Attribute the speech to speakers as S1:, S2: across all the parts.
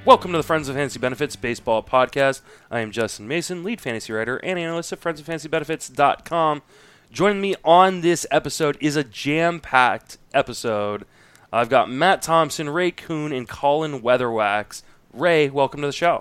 S1: Welcome to the Friends of Fantasy Benefits Baseball Podcast. I am Justin Mason, lead fantasy writer and analyst at friendsoffantasybenefits.com. Joining me on this episode is a jam-packed episode. I've got Matt Thompson, Ray Kuhn, and Colin Weatherwax. Ray, welcome to the show.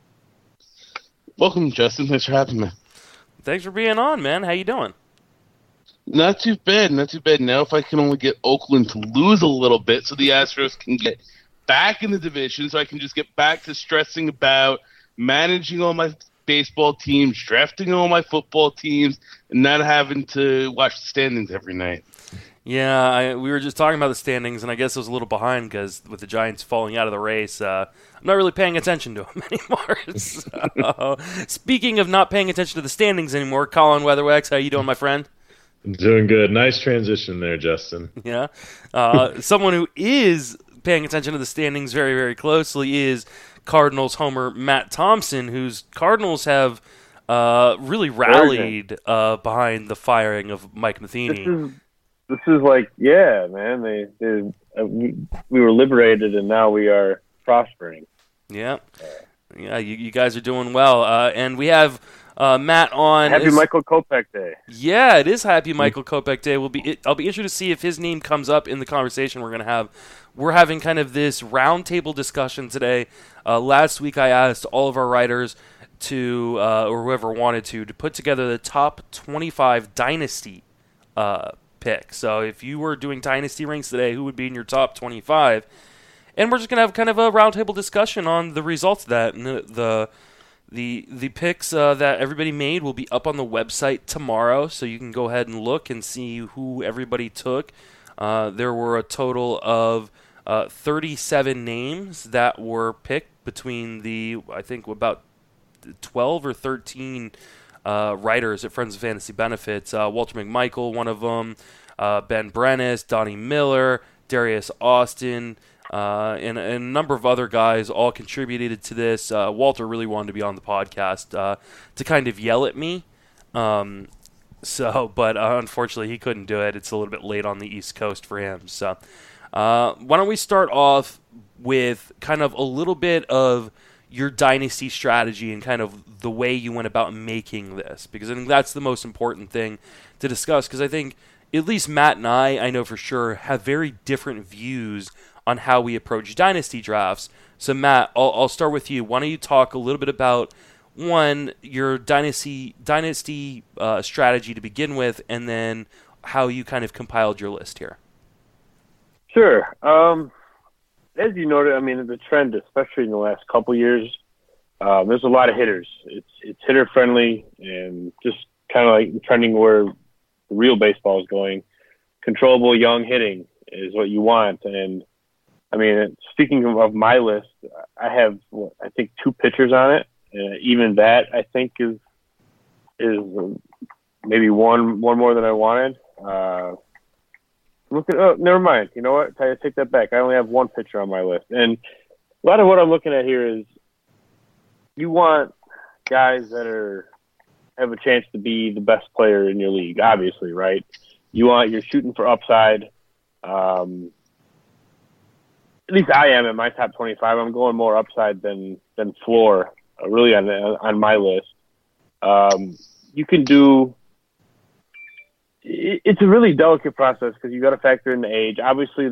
S2: Welcome, Justin. Thanks for having me.
S1: Thanks for being on, man. How you doing?
S2: Not too bad. Now if I can only get Oakland to lose a little bit so the Astros can get back in the division, so I can just get back to stressing about managing all my baseball teams, drafting all my football teams, and not having to watch the standings every night.
S1: Yeah, we were just talking about the standings, and I guess I was a little behind because with the Giants falling out of the race, I'm not really paying attention to them anymore. So, speaking of not paying attention to the standings anymore, Colin Weatherwax, how you doing, my friend?
S3: I'm doing good. Nice transition there, Justin.
S1: Yeah. Someone who is paying attention to the standings very, very closely is Cardinals homer Matt Thompson, whose Cardinals have really rallied behind the firing of Mike Matheny.
S4: This is like, yeah, man. We were liberated, and now we are prospering.
S1: Yeah, you guys are doing well, and we have Matt on.
S4: Happy Michael Kopech Day.
S1: Yeah, it is Happy Michael Kopech Day. I'll be interested to see if his name comes up in the conversation we're going to have. We're having kind of this roundtable discussion today. Last week I asked all of our writers to, or whoever wanted to put together the top 25 Dynasty picks. So if you were doing Dynasty ranks today, who would be in your top 25? And we're just going to have kind of a roundtable discussion on the results of that. And the picks that everybody made will be up on the website tomorrow, so you can go ahead and look and see who everybody took. There were a total of 37 names that were picked between I think about 12 or 13 writers at Friends of Fantasy Benefits. Walter McMichael, one of them, Ben Brennis, Donnie Miller, Darius Austin, and a number of other guys all contributed to this. Walter really wanted to be on the podcast to kind of yell at me. But unfortunately he couldn't do it. It's a little bit late on the East Coast for him. So why don't we start off with kind of a little bit of your dynasty strategy and kind of the way you went about making this, because I think that's the most important thing to discuss, because I think at least Matt and I know for sure, have very different views on how we approach dynasty drafts. So Matt, I'll start with you. Why don't you talk a little bit about, one, your dynasty strategy to begin with, and then how you kind of compiled your list here.
S4: Sure. As you noted, I mean, the trend, especially in the last couple years, there's a lot of hitters. It's hitter friendly and just kind of like trending where the real baseball is going. Controllable young hitting is what you want. And I mean, speaking of my list, I have I think 2 pitchers on it. Even that I think is maybe one more than I wanted. Never mind. You know what? I take that back. I only have 1 pitcher on my list. And a lot of what I'm looking at here is you want guys that have a chance to be the best player in your league, obviously, right? You're shooting for upside. At least I am in my top 25. I'm going more upside than floor, really on my list. You can do. It's a really delicate process because you got to factor in the age. Obviously,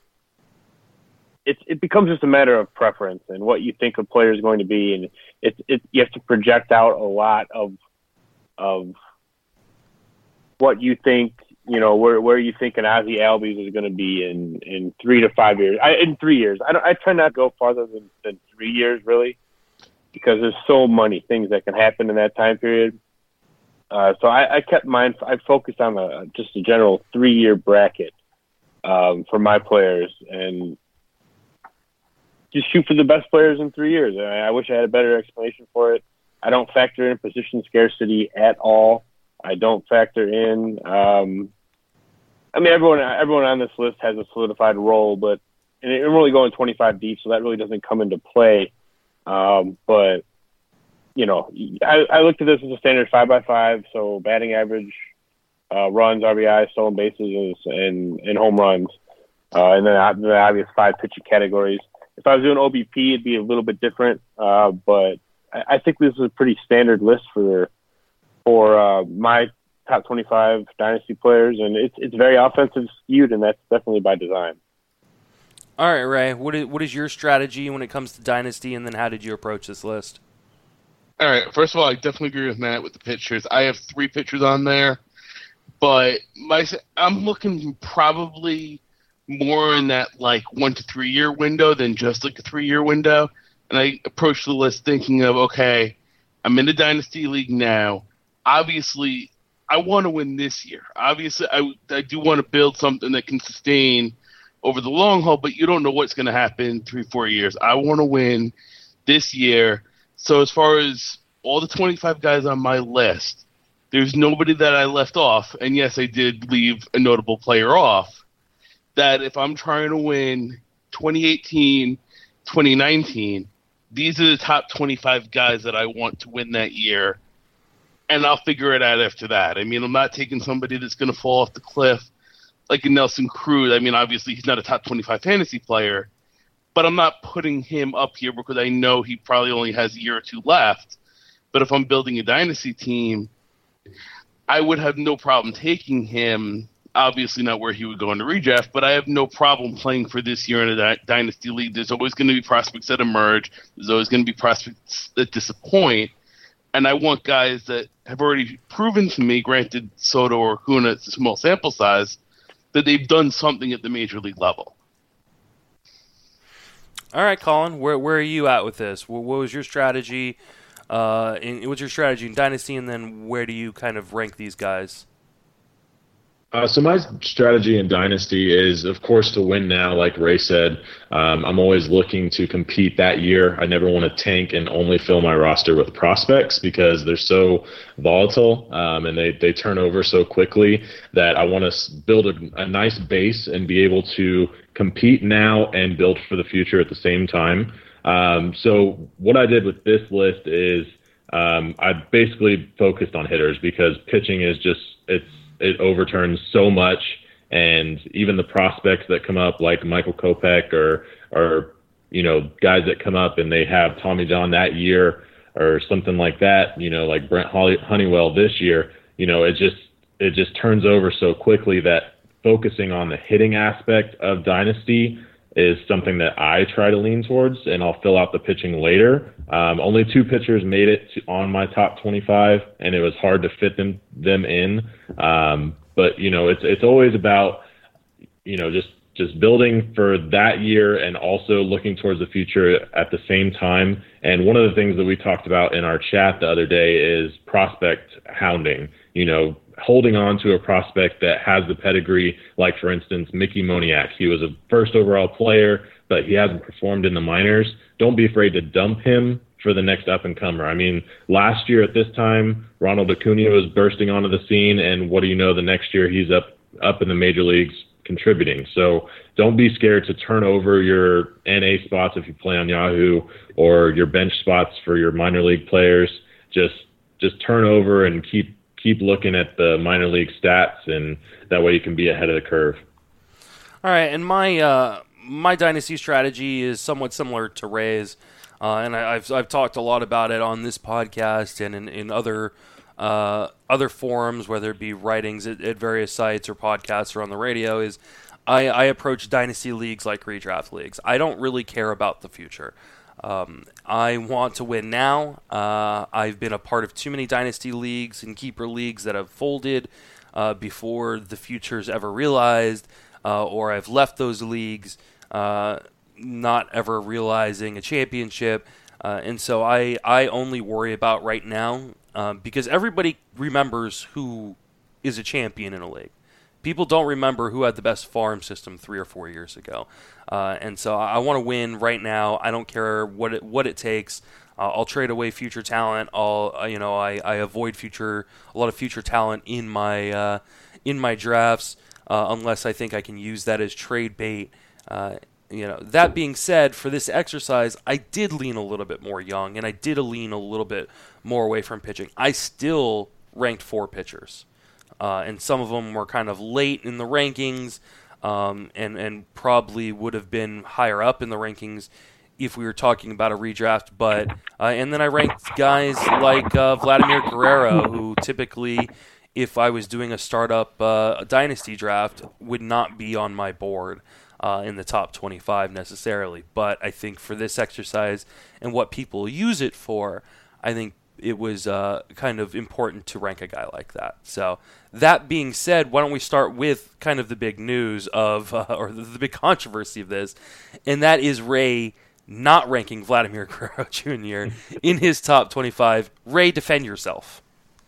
S4: it becomes just a matter of preference and what you think a player is going to be, and you have to project out a lot of what you think. You know, where you think an Ozzie Albies is going to be in 3 to 5 years. In 3 years, I try not to go farther than 3 years, really, because there's so many things that can happen in that time period. So I kept mine. I focused on just a general 3-year bracket for my players, and just shoot for the best players in 3 years. I wish I had a better explanation for it. I don't factor in position scarcity at all. I don't factor in. I mean, everyone on this list has a solidified role, but I'm only going 25 deep, so that really doesn't come into play. But you know, I looked at this as a standard 5x5, so batting average, runs, RBI, stolen bases, and home runs, and then the obvious 5 pitching categories. If I was doing OBP, it'd be a little bit different. But I think this is a pretty standard list for my top 25 dynasty players, and it's very offensive skewed, and that's definitely by design.
S1: All right, Ray, what is your strategy when it comes to dynasty, and then how did you approach this list?
S2: All right, first of all, I definitely agree with Matt with the pitchers. I have 3 pitchers on there, but I'm looking probably more in that like 1 to 3 year window than just like a 3-year window. And I approached the list thinking of, okay, I'm in the dynasty league now. Obviously, I want to win this year. Obviously, I do want to build something that can sustain over the long haul, but you don't know what's going to happen 3-4 years. I want to win this year. So as far as all the 25 guys on my list, there's nobody that I left off. And yes, I did leave a notable player off. That if I'm trying to win 2018, 2019, these are the top 25 guys that I want to win that year. And I'll figure it out after that. I mean, I'm not taking somebody that's going to fall off the cliff like a Nelson Cruz. I mean, obviously, he's not a top 25 fantasy player, but I'm not putting him up here because I know he probably only has a year or 2 left. But if I'm building a dynasty team, I would have no problem taking him. Obviously not where he would go in the redraft, but I have no problem playing for this year in a dynasty league. There's always going to be prospects that emerge. There's always going to be prospects that disappoint. And I want guys that have already proven to me, granted Soto or Acuna, it's a small sample size, that they've done something at the major league level.
S1: All right, Colin, where are you at with this? What was your strategy? What's your strategy in dynasty, and then where do you kind of rank these guys?
S3: So my strategy in Dynasty is, of course, to win now, like Ray said. I'm always looking to compete that year. I never want to tank and only fill my roster with prospects because they're so volatile and they turn over so quickly that I want to build a nice base and be able to compete now and build for the future at the same time. So what I did with this list is I basically focused on hitters because pitching is just it overturns so much, and even the prospects that come up like Michael Kopech or guys that come up and they have Tommy John that year or something like that, like Brent Honeywell this year, it just turns over so quickly that focusing on the hitting aspect of Dynasty is something that I try to lean towards, and I'll fill out the pitching later. Only 2 pitchers made it on my top 25, and it was hard to fit them in. But it's always about just building for that year and also looking towards the future at the same time. And one of the things that we talked about in our chat the other day is prospect hounding. Holding on to a prospect that has the pedigree, like, for instance, Mickey Moniak. He was a first overall player, but he hasn't performed in the minors. Don't be afraid to dump him for the next up-and-comer. I mean, last year at this time, Ronald Acuna was bursting onto the scene, and what do you know, the next year he's up in the major leagues contributing. So don't be scared to turn over your NA spots if you play on Yahoo or your bench spots for your minor league players. Just turn over and keep looking at the minor league stats, and that way you can be ahead of the curve.
S1: All right, and my dynasty strategy is somewhat similar to Ray's, and I've talked a lot about it on this podcast and in other forums, whether it be writings at various sites or podcasts or on the radio. Is I approach dynasty leagues like redraft leagues. I don't really care about the future. I want to win now. I've been a part of too many dynasty leagues and keeper leagues that have folded before the future's ever realized, or I've left those leagues not ever realizing a championship. And so I only worry about right now because everybody remembers who is a champion in a league. People don't remember who had the best farm system 3 or 4 years ago. And so I want to win right now. I don't care what it takes. I'll trade away future talent. I avoid a lot of future talent in my drafts unless I think I can use that as trade bait. That being said, for this exercise, I did lean a little bit more young, and I did lean a little bit more away from pitching. I still ranked 4 pitchers. And some of them were kind of late in the rankings, and probably would have been higher up in the rankings if we were talking about a redraft. But and then I ranked guys like Vladimir Guerrero, who typically, if I was doing a startup dynasty draft, would not be on my board in the top 25 necessarily. But I think for this exercise and what people use it for, I think it was kind of important to rank a guy like that. So that being said, why don't we start with kind of the big news of, or the big controversy of this, and that is Ray not ranking Vladimir Guerrero Jr. in his top 25. Ray, defend yourself.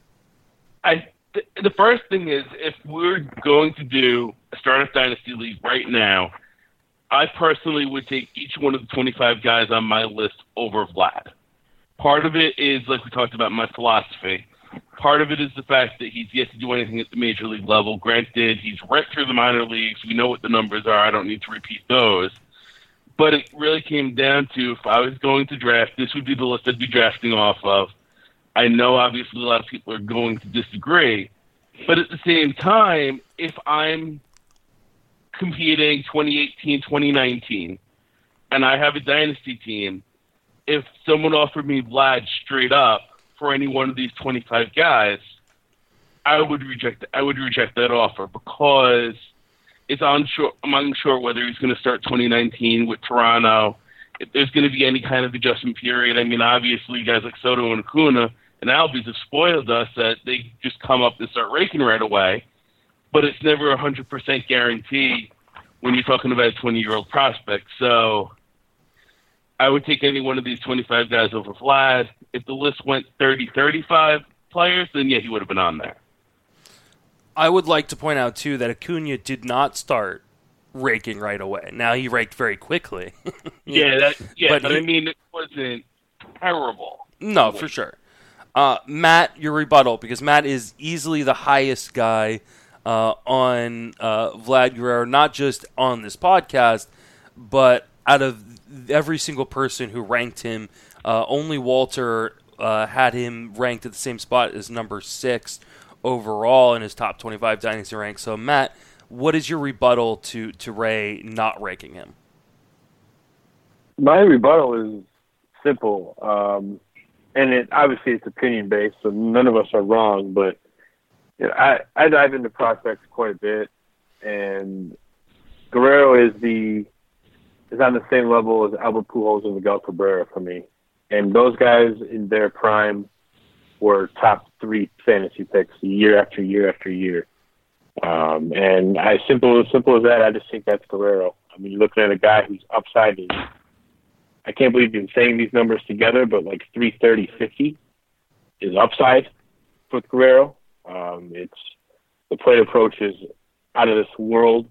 S2: The first thing is, if we're going to do a startup dynasty league right now, I personally would take each one of the 25 guys on my list over Vlad. Part of it is, like we talked about, my philosophy. Part of it is the fact that he's yet to do anything at the major league level. Granted, he's right through the minor leagues. We know what the numbers are. I don't need to repeat those. But it really came down to, if I was going to draft, this would be the list I'd be drafting off of. I know, obviously, a lot of people are going to disagree. But at the same time, if I'm competing 2018, 2019, and I have a dynasty team, if someone offered me Vlad straight up for any one of these 25 guys, I would reject that offer, because I'm unsure whether he's going to start 2019 with Toronto, if there's going to be any kind of adjustment period. I mean, obviously, guys like Soto and Acuna and Albies have spoiled us that they just come up and start raking right away, but it's never 100% guarantee when you're talking about a 20-year-old prospect. So I would take any one of these 25 guys over Vlad. If the list went 30, 35 players, then yeah, he would have been on there.
S1: I would like to point out, too, that Acuna did not start raking right away. Now, he raked very quickly.
S2: But I mean, it wasn't terrible.
S1: No, for sure. Matt, your rebuttal, because Matt is easily the highest guy on Vlad Guerrero, not just on this podcast, but out of every single person who ranked him. Only Walter had him ranked at the same spot as number 6 overall in his top 25 dynasty rank. So, Matt, what is your rebuttal to Ray not ranking him?
S4: My rebuttal is simple, and obviously it's opinion based, so none of us are wrong. But you know, I dive into prospects quite a bit, and Guerrero is on the same level as Albert Pujols and Miguel Cabrera for me. And those guys in their prime were top 3 fantasy picks year after year after year. And simple as that, I just think that's Guerrero. I mean, you're looking at a guy whose upside is, I can't believe you're saying these numbers together, but like 330-50 is upside with Guerrero. It's the plate approach is out of this world.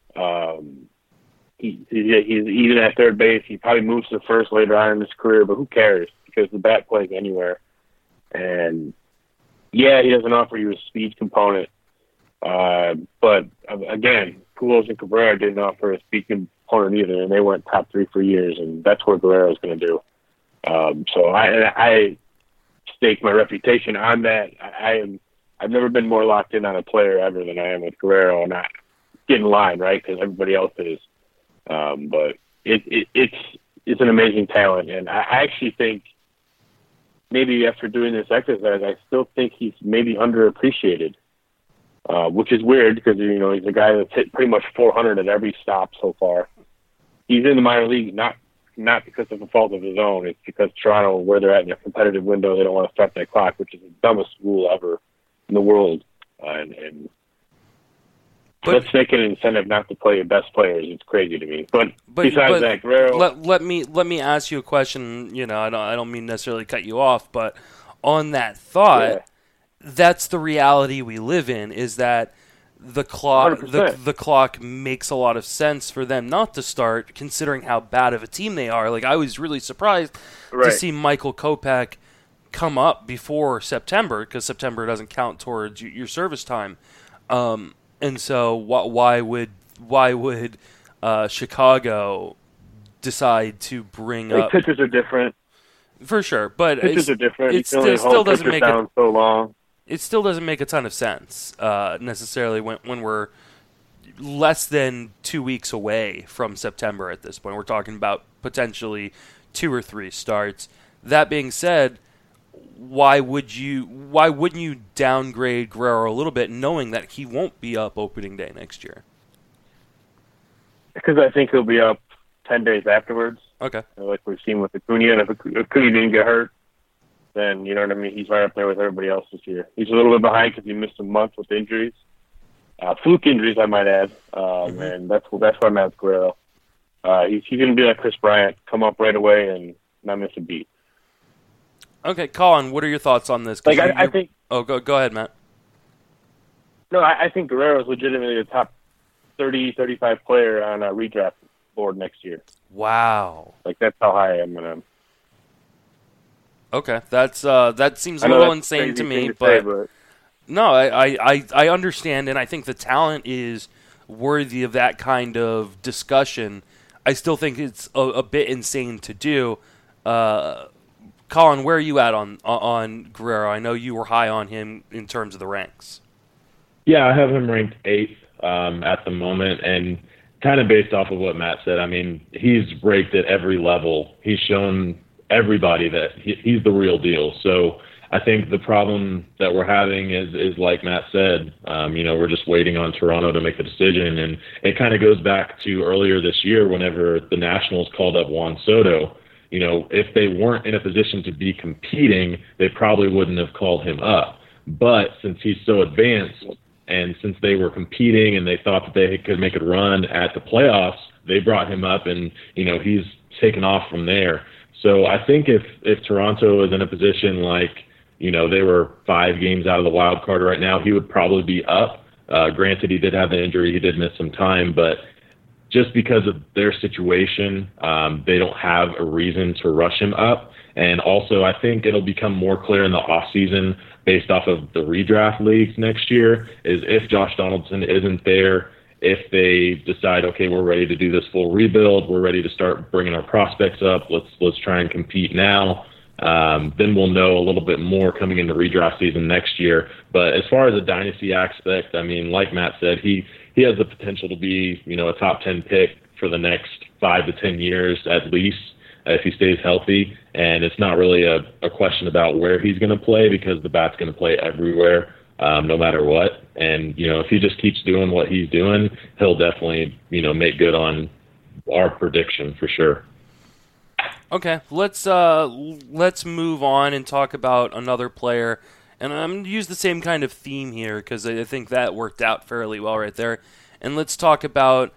S4: He's even at third base. He probably moves to first later on in his career, but who cares? Because the bat plays anywhere. And yeah, he doesn't offer you a speed component. But again, Pujols and Cabrera didn't offer a speed component either, and they went top 3 for years, and that's what Guerrero's going to do. So I stake my reputation on that. I've never been more locked in on a player ever than I am with Guerrero, and I get in line, right? Because everybody else is. But it's an amazing talent, and I actually think maybe after doing this exercise, I still think he's maybe underappreciated, which is weird because, you know, he's a guy that's hit pretty much 400 at every stop so far. He's in the minor league not because of a fault of his own. It's because Toronto, where they're at in a competitive window, they don't want to start that clock, which is the dumbest rule ever in the world. And let's make it an incentive not to play your best players. It's crazy to me. But besides that, Guerrero.
S1: Let me ask you a question. You know, I don't mean necessarily cut you off, but on that thought, that's the reality we live in. Is that the clock? The clock makes a lot of sense for them not to start, considering how bad of a team they are. Like, I was really surprised to see Michael Kopech come up before September, because September doesn't count towards your service time. And so, why would Chicago decide to bring up?
S4: Pitchers are different,
S1: for sure, but
S4: pitchers are different.
S1: It still doesn't make
S4: so long.
S1: It still doesn't make a ton of sense necessarily when we're less than 2 weeks away from September at this point. We're talking about potentially 2 or 3 starts. That being said, why wouldn't you downgrade Guerrero a little bit, knowing that he won't be up opening day next year?
S4: Because I think he'll be up 10 days afterwards.
S1: Okay.
S4: Like we've seen with Acuna, and if Acuna didn't get hurt, then, you know what I mean, he's right up there with everybody else this year. He's a little bit behind because he missed a month with injuries. Fluke injuries, I might add. And that's where I'm at with Guerrero. He's going to be like Chris Bryant, come up right away and not miss a beat.
S1: Okay, Colin, what are your thoughts on this?
S4: Like I think.
S1: Oh, go ahead, Matt.
S4: No, I think Guerrero is legitimately the top 30, 35 player on a redraft board next year.
S1: Wow.
S4: Like that's how high I am on him.
S1: Okay, that seems a little insane to me, but no, I understand, and I think the talent is worthy of that kind of discussion. I still think it's a bit insane to do. Colin, where are you at on Guerrero? I know you were high on him in terms of the ranks.
S3: Yeah, I have him ranked 8th at the moment, and kind of based off of what Matt said, I mean, he's raked at every level. He's shown everybody that he's the real deal. So I think the problem that we're having is like Matt said, we're just waiting on Toronto to make the decision. And it kind of goes back to earlier this year whenever the Nationals called up Juan Soto. You know, if they weren't in a position to be competing, they probably wouldn't have called him up. But since he's so advanced and since they were competing and they thought that they could make a run at the playoffs, they brought him up and, he's taken off from there. So I think if Toronto is in a position like, they were 5 games out of the wild card right now, he would probably be up. Granted, he did have the injury. He did miss some time, but just because of their situation, they don't have a reason to rush him up. And also, I think it'll become more clear in the offseason based off of the redraft leagues next year is if Josh Donaldson isn't there, if they decide, okay, we're ready to do this full rebuild, we're ready to start bringing our prospects up, let's try and compete now, then we'll know a little bit more coming into redraft season next year. But as far as the dynasty aspect, I mean, like Matt said, he has the potential to be, a top 10 pick for the next 5 to 10 years at least if he stays healthy. And it's not really a question about where he's going to play because the bat's going to play everywhere. No matter what. And, if he just keeps doing what he's doing, he'll definitely, make good on our prediction for sure.
S1: Okay, let's move on and talk about another player. And I'm going to use the same kind of theme here because I think that worked out fairly well right there. And let's talk about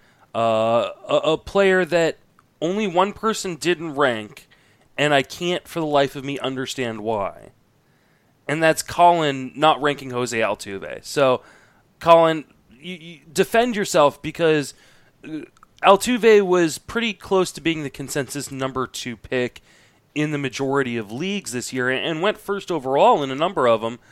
S1: a player that only one person didn't rank, and I can't for the life of me understand why. And that's Colin not ranking Jose Altuve. So, Colin, you defend yourself because Altuve was pretty close to being the consensus number 2 pick in the majority of leagues this year and went first overall in a number of them.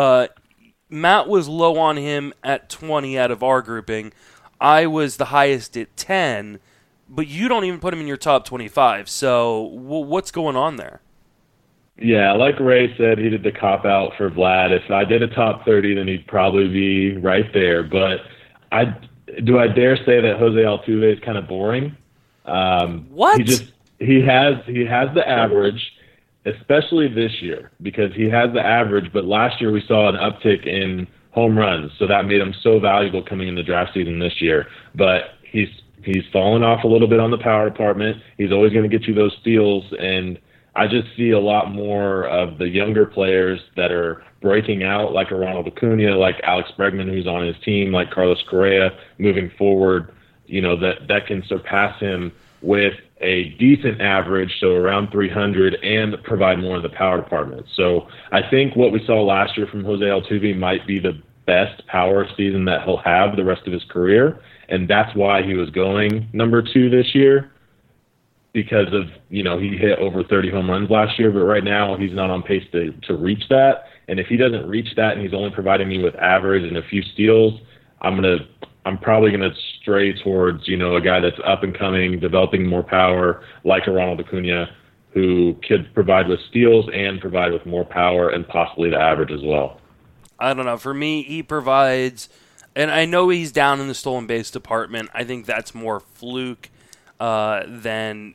S1: Matt was low on him at 20 out of our grouping. I was the highest at 10, but you don't even put him in your top 25. So, what's going on there?
S3: Yeah, like Ray said, he did the cop-out for Vlad. If I did a top 30, then he'd probably be right there. But do I dare say that Jose Altuve is kind of boring?
S1: What?
S3: He has the average, especially this year, because he has the average. But last year we saw an uptick in home runs, so that made him so valuable coming in the draft season this year. But he's fallen off a little bit on the power department. He's always going to get you those steals, and I just see a lot more of the younger players that are breaking out, like a Ronald Acuna, like Alex Bregman, who's on his team, like Carlos Correa, moving forward, that can surpass him with a decent average, so around 300, and provide more in the power department. So I think what we saw last year from Jose Altuve might be the best power season that he'll have the rest of his career, and that's why he was going number 2 this year. Because of, he hit over 30 home runs last year, but right now he's not on pace to reach that. And if he doesn't reach that and he's only providing me with average and a few steals, I'm probably gonna stray towards, a guy that's up and coming, developing more power, like a Ronald Acuna, who could provide with steals and provide with more power and possibly the average as well.
S1: I don't know. For me, he provides And I know he's down in the stolen base department. I think that's more fluke than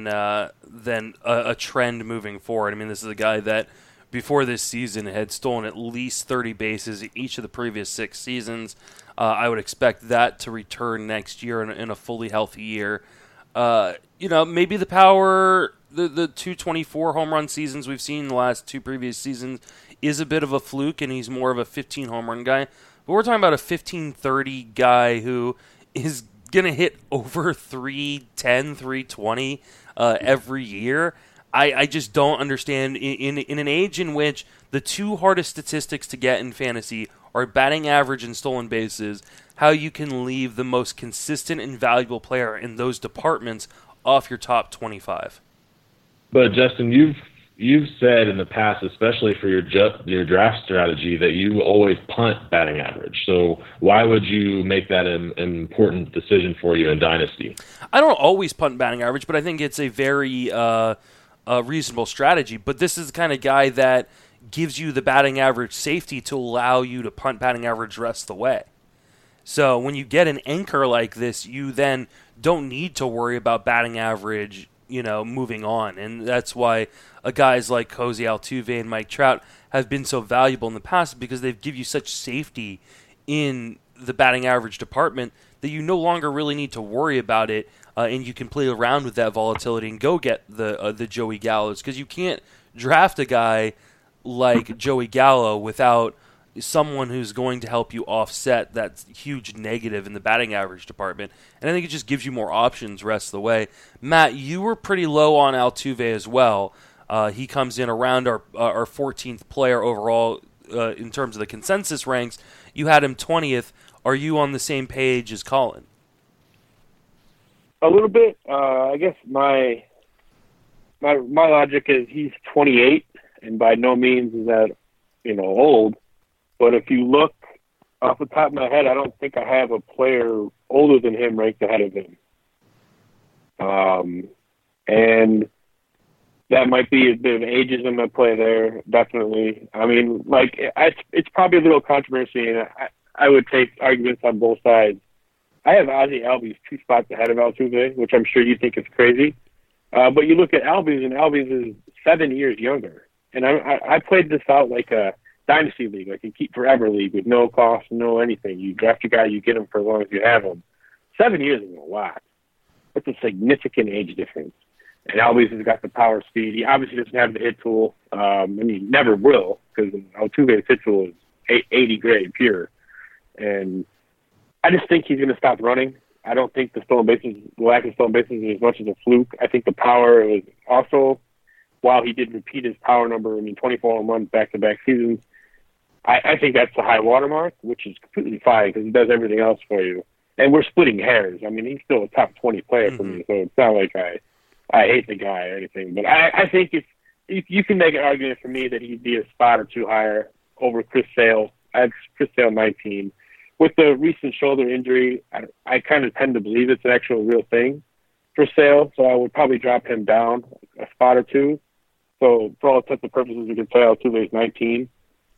S1: a trend moving forward. I mean, this is a guy that before this season had stolen at least 30 bases each of the previous 6 seasons. I would expect that to return next year in a fully healthy year. Maybe the power, the 224 home run seasons we've seen in the last 2 previous seasons is a bit of a fluke, and he's more of a 15 home run guy. But we're talking about a 15-30 guy who is going to hit over 310, 320 every year. I just don't understand in an age in which the 2 hardest statistics to get in fantasy are batting average and stolen bases, how you can leave the most consistent and valuable player in those departments off your top 25.
S3: But Justin, you've said in the past, especially for your draft strategy, that you always punt batting average. So why would you make that an important decision for you in Dynasty?
S1: I don't always punt batting average, but I think it's a very reasonable strategy. But this is the kind of guy that gives you the batting average safety to allow you to punt batting average the rest of the way. So when you get an anchor like this, you then don't need to worry about batting average, moving on. And that's why guys like Jose Altuve and Mike Trout have been so valuable in the past, because they give you such safety in the batting average department that you no longer really need to worry about it, and you can play around with that volatility and go get the Joey Gallos, because you can't draft a guy like Joey Gallo without someone who's going to help you offset that huge negative in the batting average department. And I think it just gives you more options rest of the way. Matt, you were pretty low on Altuve as well. He comes in around our 14th player overall in terms of the consensus ranks. You had him 20th. Are you on the same page as Colin?
S4: A little bit. I guess my logic is he's 28, and by no means is that old. But if you look off the top of my head, I don't think I have a player older than him ranked ahead of him. And that might be a bit of ageism at play there, definitely. I mean, it's probably a little controversy, and I would take arguments on both sides. I have Ozzie Albies 2 spots ahead of Altuve, which I'm sure you think is crazy. But you look at Albies, and Albies is 7 years younger. And I played this out like a Dynasty League, like a Keep Forever League with no cost, no anything. You draft your guy, you get him for as long as you have him. 7 years is a lot. It's a significant age difference. And Albies has got the power speed. He obviously doesn't have the hit tool, and he never will, because Altuve's hit tool is 80 grade pure. And I just think he's going to stop running. I don't think the lack of stolen bases is as much as a fluke. I think the power was also, while he did repeat his power number, 24 home runs back-to-back seasons, I think that's the high watermark, which is completely fine because he does everything else for you. And we're splitting hairs. I mean, he's still a top 20 player for me, so it's not like I hate the guy or anything. But I think if you can make an argument for me that he'd be a spot or 2 higher over Chris Sale. I have Chris Sale 19. With the recent shoulder injury, I kind of tend to believe it's an actual real thing for Sale, so I would probably drop him down a spot or 2. So for all intents and purposes, we can say Altuve's 19.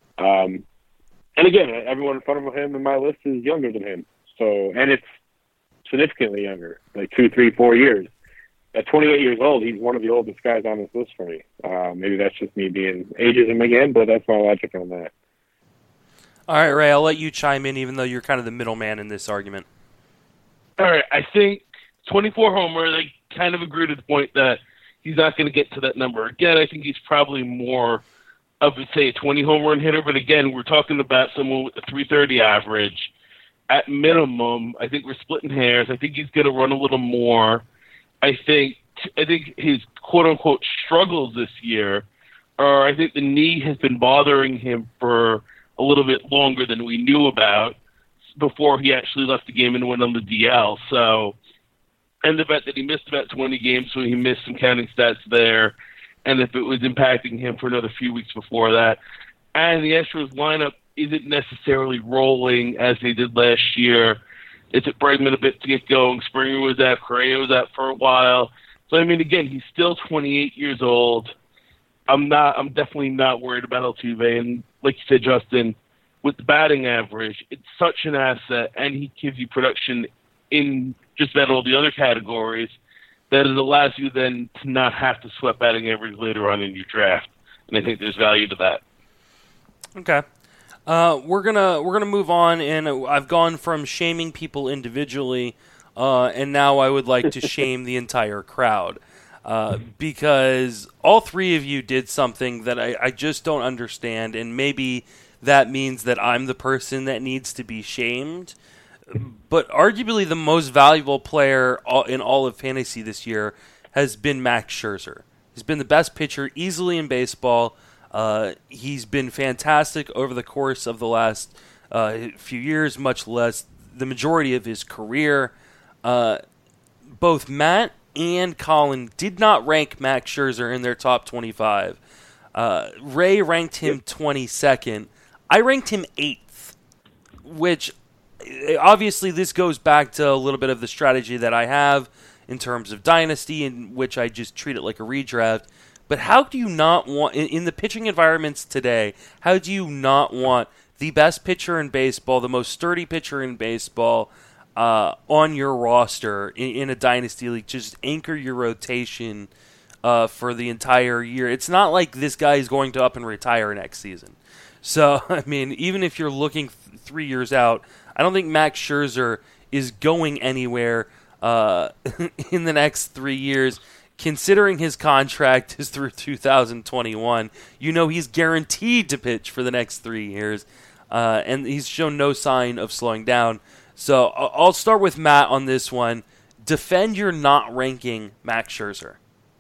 S4: And again, everyone in front of him in my list is younger than him. So, and it's significantly younger, like 2, 3, 4 years. At 28 years old, he's one of the oldest guys on this list for me. Maybe that's just me being ageism again, but that's my logic on that.
S1: All right, Ray, I'll let you chime in, even though you're kind of the middleman in this argument.
S2: All right, I think 24 homer, they kind of agree to the point that he's not going to get to that number. Again, I think he's probably more of, say, a 20 home run hitter. But again, we're talking about someone with a 330 average. At minimum, I think we're splitting hairs. I think he's going to run a little more. I think his quote-unquote struggles this year are, I think the knee has been bothering him for a little bit longer than we knew about before he actually left the game and went on the DL. So, and the fact that he missed about 20 games, so he missed some counting stats there, and if it was impacting him for another few weeks before that. And the Astros lineup isn't necessarily rolling as they did last year. It took Bregman a bit to get going. Springer was out. Correa was out for a while. So, I mean, again, he's still 28 years old. I'm definitely not worried about Altuve. And like you said, Justin, with the batting average, it's such an asset, and he gives you production in just about all the other categories, that it allows you then to not have to sweat batting average later on in your draft. And I think there's value to that.
S1: Okay. We're gonna move on, and I've gone from shaming people individually, and now I would like to shame the entire crowd, because all three of you did something that I just don't understand, and maybe that means that I'm the person that needs to be shamed. But arguably the most valuable player in all of fantasy this year has been Max Scherzer. He's been the best pitcher easily in baseball. He's been fantastic over the course of the last few years, much less the majority of his career. Both Matt and Colin did not rank Max Scherzer in their top 25. Ray ranked him 22nd. I ranked him 8th, which obviously this goes back to a little bit of the strategy that I have in terms of Dynasty, in which I just treat it like a redraft. But how do you not want, in the pitching environments today, how do you not want the best pitcher in baseball, the most sturdy pitcher in baseball, on your roster in a Dynasty league? Just anchor your rotation for the entire year. It's not like this guy is going to up and retire next season. So, I mean, even if you're looking 3 years out, I don't think Max Scherzer is going anywhere in the next 3 years. Considering his contract is through 2021, you know he's guaranteed to pitch for the next 3 years, and he's shown no sign of slowing down. So I'll start with Matt on this one. Defend your not ranking Max Scherzer.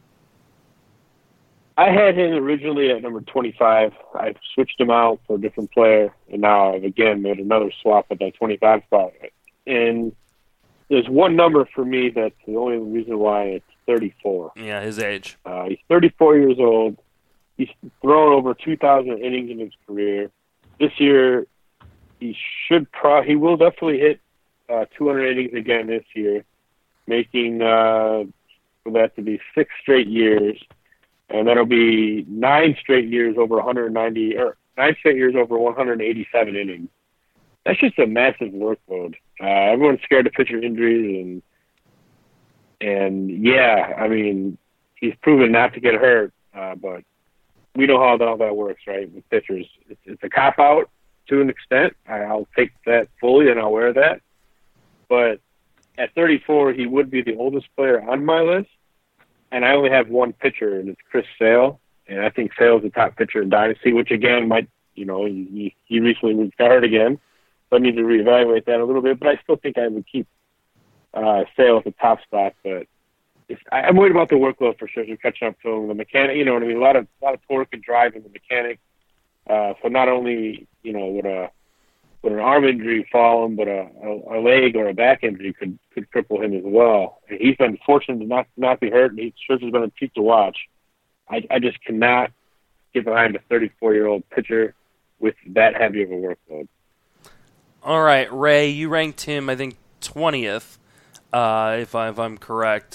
S4: I had him originally at number 25. I switched him out for a different player, and now I've again made another swap at that 25 spot. And there's one number for me that's the only reason why it's 34.
S1: Yeah, his age.
S4: He's 34 years old. He's thrown over 2,000 innings in his career. This year, he will definitely hit 200 innings again this year, making for that to be 6 straight years. And that'll be 9 straight years over 190, or 9 straight years over 187 innings. That's just a massive workload. Everyone's scared of pitcher injuries, and yeah, I mean, he's proven not to get hurt, but we know how all that works, right? With pitchers, it's a cop out to an extent. I'll take that fully, and I'll wear that. But at 34, he would be the oldest player on my list. And I only have one pitcher, and it's Chris Sale. And I think Sale's the top pitcher in Dynasty, which again might, he recently moved hurt again. So I need to reevaluate that a little bit. But I still think I would keep Sale at the top spot. But I'm worried about the workload for sure. You're catching up to him. The mechanic, you know what I mean? A lot of torque and drive in the mechanic. So not only, would an arm injury fall him, but a leg or a back injury could cripple him as well. And he's been fortunate to not be hurt, and he's been a treat to watch. I just cannot get behind a 34-year-old pitcher with that heavy of a workload.
S1: All right, Ray, you ranked him, I think, 20th, if I'm correct,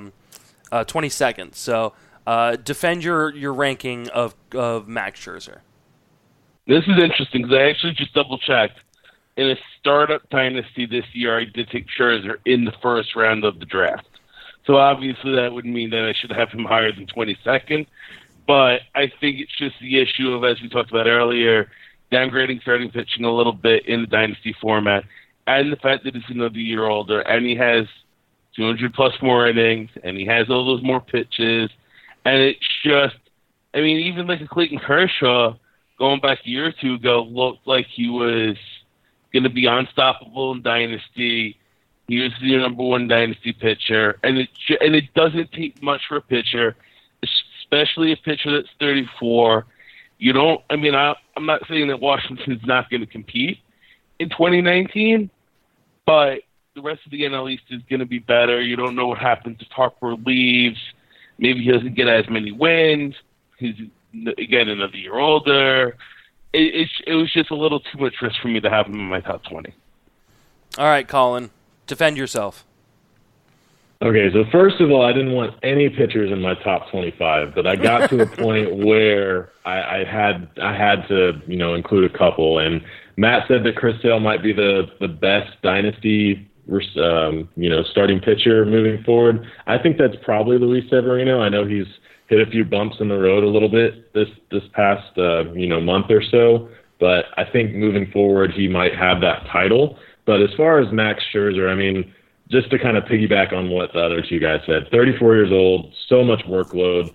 S1: 22nd. So defend your ranking of Max Scherzer.
S2: This is interesting because I actually just double-checked. In a startup dynasty this year, I did take Scherzer in the first round of the draft. So obviously that would mean that I should have him higher than 22nd. But I think it's just the issue of, as we talked about earlier, downgrading starting pitching a little bit in the dynasty format, and the fact that he's another year older, and he has 200-plus more innings, and he has all those more pitches. And it's just, I mean, even like a Clayton Kershaw, going back a year or two ago, looked like he was going to be unstoppable in Dynasty. He was the number one Dynasty pitcher, and it doesn't take much for a pitcher, especially a pitcher that's 34. You don't. I mean, I'm not saying that Washington's not going to compete in 2019, but the rest of the NL East is going to be better. You don't know what happens if Harper leaves. Maybe he doesn't get as many wins. He's again another year older. It was just a little too much risk for me to have him in my top 20.
S1: All right, Colin, defend yourself.
S3: Okay, so first of all, I didn't want any pitchers in my top 25, but I got to a point where I had to, include a couple, and Matt said that Chris Sale might be the best dynasty starting pitcher moving forward. I think that's probably Luis Severino. I know he's hit a few bumps in the road a little bit this past month or so, but I think moving forward he might have that title. But as far as Max Scherzer, I mean, just to kind of piggyback on what the other two guys said, 34 years old, so much workload,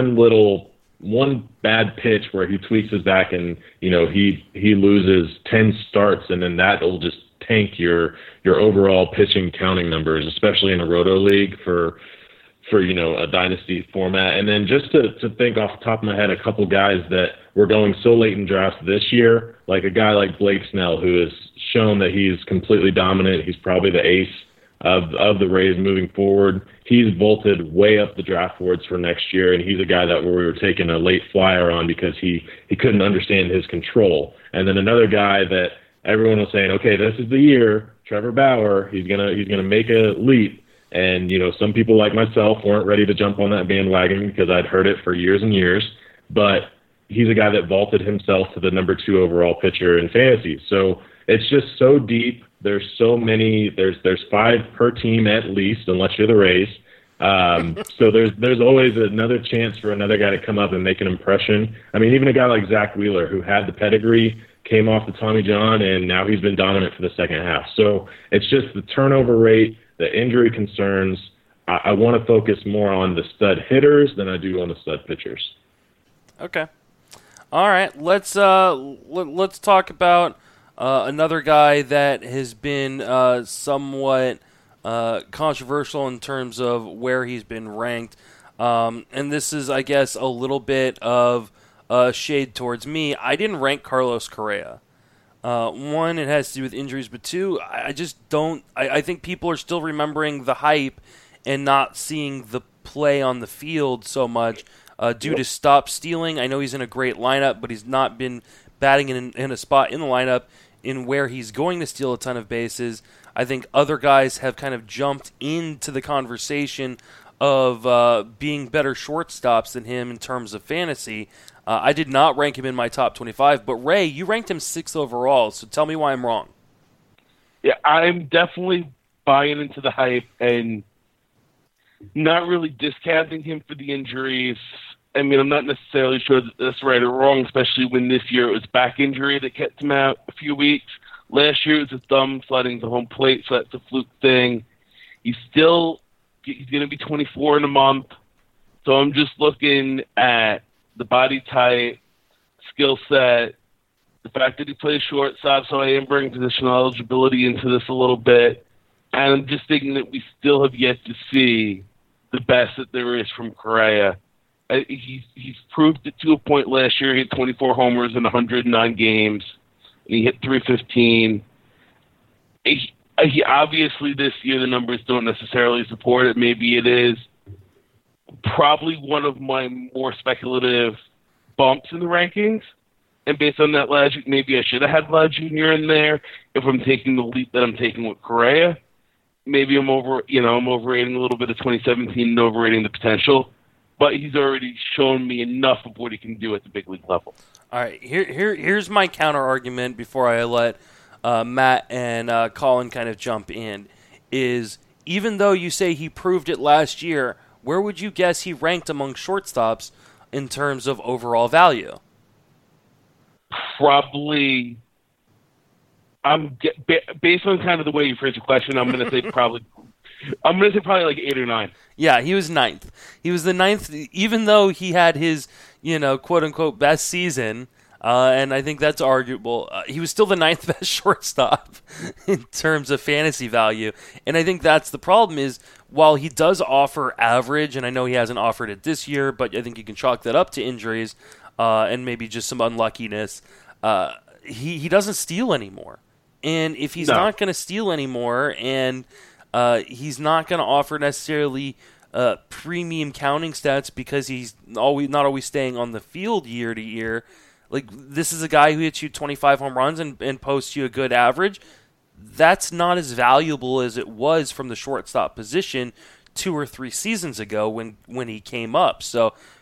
S3: one bad pitch where he tweaks his back and he loses 10 starts, and then that'll just tank your overall pitching counting numbers, especially in a roto league for a dynasty format. And then just to think off the top of my head, a couple guys that were going so late in drafts this year, like a guy like Blake Snell, who has shown that he's completely dominant. He's probably the ace of the Rays moving forward. He's vaulted way up the draft boards for next year, and he's a guy that we were taking a late flyer on because he couldn't understand his control. And then another guy that everyone was saying, okay, this is the year, Trevor Bauer, he's gonna make a leap. And some people like myself weren't ready to jump on that bandwagon because I'd heard it for years and years. But he's a guy that vaulted himself to the number 2 overall pitcher in fantasy. So it's just so deep. There's so many. There's 5 per team at least, unless you're the Rays. So there's always another chance for another guy to come up and make an impression. I mean, even a guy like Zach Wheeler, who had the pedigree, came off the Tommy John, and now he's been dominant for the second half. So it's just the turnover rate, the injury concerns. I want to focus more on the stud hitters than I do on the stud pitchers.
S1: Okay. All right. Let's talk about another guy that has been somewhat controversial in terms of where he's been ranked. And this is, I guess, a little bit of shade towards me. I didn't rank Carlos Correa. One, it has to do with injuries, but two, I just don't. I think people are still remembering the hype and not seeing the play on the field so much due to stop stealing. I know he's in a great lineup, but he's not been batting in a spot in the lineup in where he's going to steal a ton of bases. I think other guys have kind of jumped into the conversation of being better shortstops than him in terms of fantasy. I did not rank him in my top 25, but Ray, you ranked him 6th overall, so tell me why I'm wrong.
S2: Yeah, I'm definitely buying into the hype and not really discounting him for the injuries. I mean, I'm not necessarily sure that that's right or wrong, especially when this year it was back injury that kept him out a few weeks. Last year it was a thumb sliding to home plate, so that's a fluke thing. He's going to be 24 in a month, so I'm just looking at the body type, skill set, the fact that he plays shortstop, so I am bringing positional eligibility into this a little bit, and I'm just thinking that we still have yet to see the best that there is from Correa. He's proved it to a point last year. He had 24 homers in 109 games, and he hit 315. He obviously this year the numbers don't necessarily support it. Maybe it is. Probably one of my more speculative bumps in the rankings. And based on that logic, maybe I should have had Vlad Jr. in there if I'm taking the leap that I'm taking with Correa. Maybe I'm overrating a little bit of 2017 and overrating the potential. But he's already shown me enough of what he can do at the big league level. All
S1: right, here's my counter argument before I let Matt and Colin kind of jump in. Is even though you say he proved it last year, where would you guess he ranked among shortstops in terms of overall value?
S2: Probably, based on kind of the way you phrased the question, I'm going to say probably like 8 or 9.
S1: Yeah, he was 9th. He was the 9th, even though he had his, quote unquote best season. And I think that's arguable. He was still the 9th best shortstop in terms of fantasy value. And I think that's the problem is, while he does offer average, and I know he hasn't offered it this year, but I think you can chalk that up to injuries and maybe just some unluckiness, he doesn't steal anymore. And if he's not going to steal anymore and he's not going to offer necessarily premium counting stats because he's not always staying on the field year to year, like this is a guy who hits you 25 home runs and posts you a good average. That's not as valuable as it was from the shortstop position 2 or 3 seasons ago when he came up. So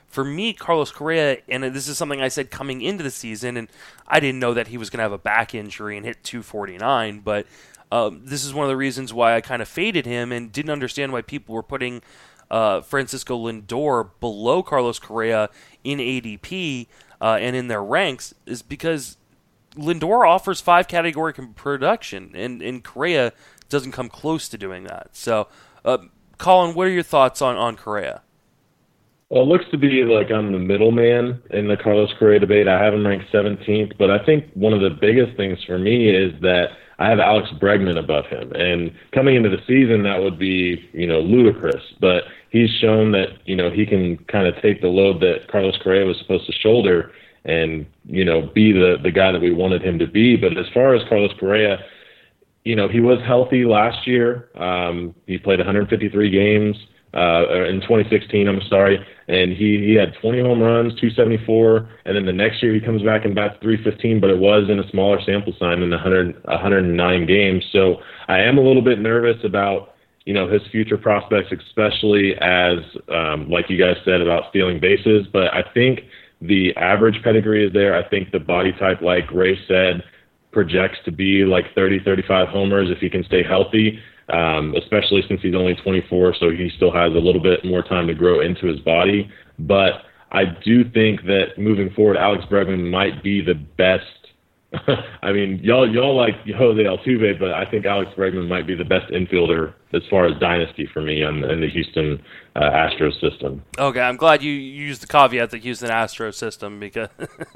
S1: for me, Carlos Correa, and this is something I said coming into the season, and I didn't know that he was going to have a back injury and hit 249, but this is one of the reasons why I kind of faded him and didn't understand why people were putting Francisco Lindor below Carlos Correa in ADP and in their ranks, is because Lindor offers 5-category production, and Correa doesn't come close to doing that. So, Colin, what are your thoughts on Correa?
S3: Well, it looks to be like I'm the middleman in the Carlos Correa debate. I have him ranked 17th, but I think one of the biggest things for me is that I have Alex Bregman above him. And coming into the season, that would be, ludicrous. But he's shown that, he can kind of take the load that Carlos Correa was supposed to shoulder and, be the guy that we wanted him to be. But as far as Carlos Correa, he was healthy last year. He played 153 games in 2016, and he had 20 home runs, 274, and then the next year he comes back and bats 315, but it was in a smaller sample size in 109 games. So I am a little bit nervous about, his future prospects, especially as, like you guys said, about stealing bases. But I think the average pedigree is there. I think the body type, like Ray said, projects to be like 30, 35 homers if he can stay healthy. Especially since he's only 24, so he still has a little bit more time to grow into his body. But I do think that moving forward, Alex Bregman might be the best. I mean, y'all like Jose Altuve, but I think Alex Bregman might be the best infielder as far as dynasty for me in the Houston Astros system.
S1: Okay, I'm glad you used the caveat, the Houston Astros system, because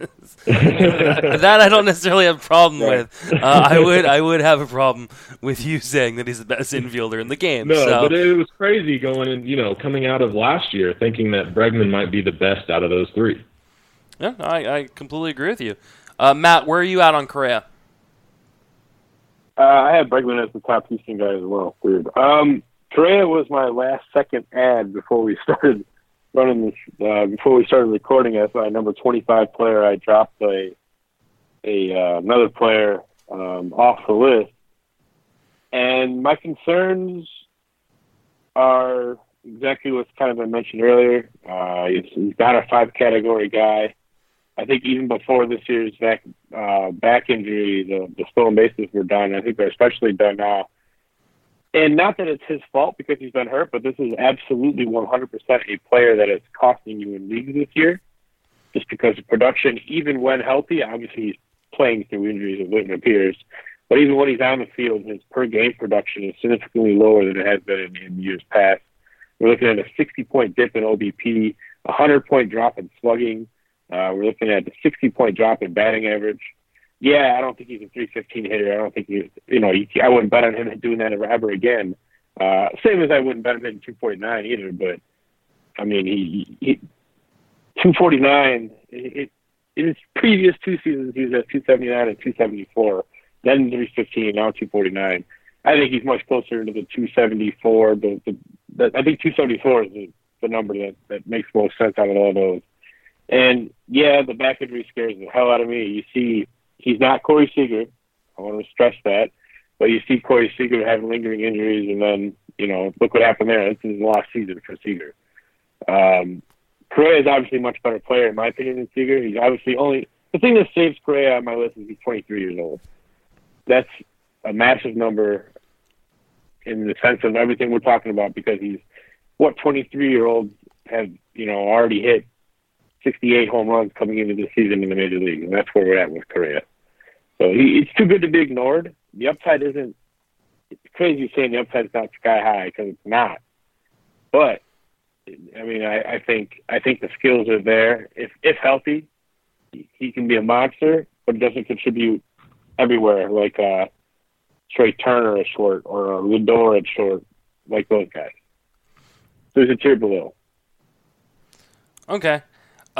S1: that I don't necessarily have a problem with. I would have a problem with you saying that he's the best infielder in the game.
S3: No, but it was crazy going in, coming out of last year, thinking that Bregman might be the best out of those three.
S1: Yeah, I completely agree with you. Matt, where are you at on Correa?
S4: I had Bregman as the top Houston guy as well. Weird. Correa was my last second ad before we started running this. Before we started recording, as my number 25 player, I dropped another player off the list, and my concerns are exactly what's kind of been mentioned earlier. He's not a 5-category guy. I think even before this year's back injury, the stolen bases were done. I think they're especially done now. And not that it's his fault because he's been hurt, but this is absolutely 100% a player that is costing you in leagues this year just because of production, even when healthy. Obviously, he's playing through injuries, as it appears. But even when he's on the field, his per-game production is significantly lower than it has been in years past. We're looking at a 60-point dip in OBP, a 100-point drop in slugging. We're looking at a 60-point drop in batting average. Yeah, I don't think he's a 315 hitter. I don't think I wouldn't bet on him doing that ever again. Same as I wouldn't bet on him hitting 249 either. But I mean, he 249. In his previous two seasons, he was at 279 and 274. Then 315, now 249. I think he's much closer to the 274. But I think 274 is the number that makes most sense out of all those. And, yeah, the back injury scares the hell out of me. You see, he's not Corey Seager. I want to stress that. But you see Corey Seager having lingering injuries, and then, look what happened there. This is the last season for Seager. Correa is obviously a much better player, in my opinion, than Seager. He's obviously the thing that saves Correa on my list is he's 23 years old. That's a massive number in the sense of everything we're talking about because 23-year-olds have, already hit 68 home runs coming into the season in the major league, and that's where we're at with Correa. So it's too good to be ignored. The upside isn't. It's crazy saying the upside's not sky high because it's not. But I mean, I think the skills are there. If healthy, he can be a monster, but doesn't contribute everywhere like Trey Turner is short or Lindor is short, like those guys. So he's a tier below.
S1: Okay.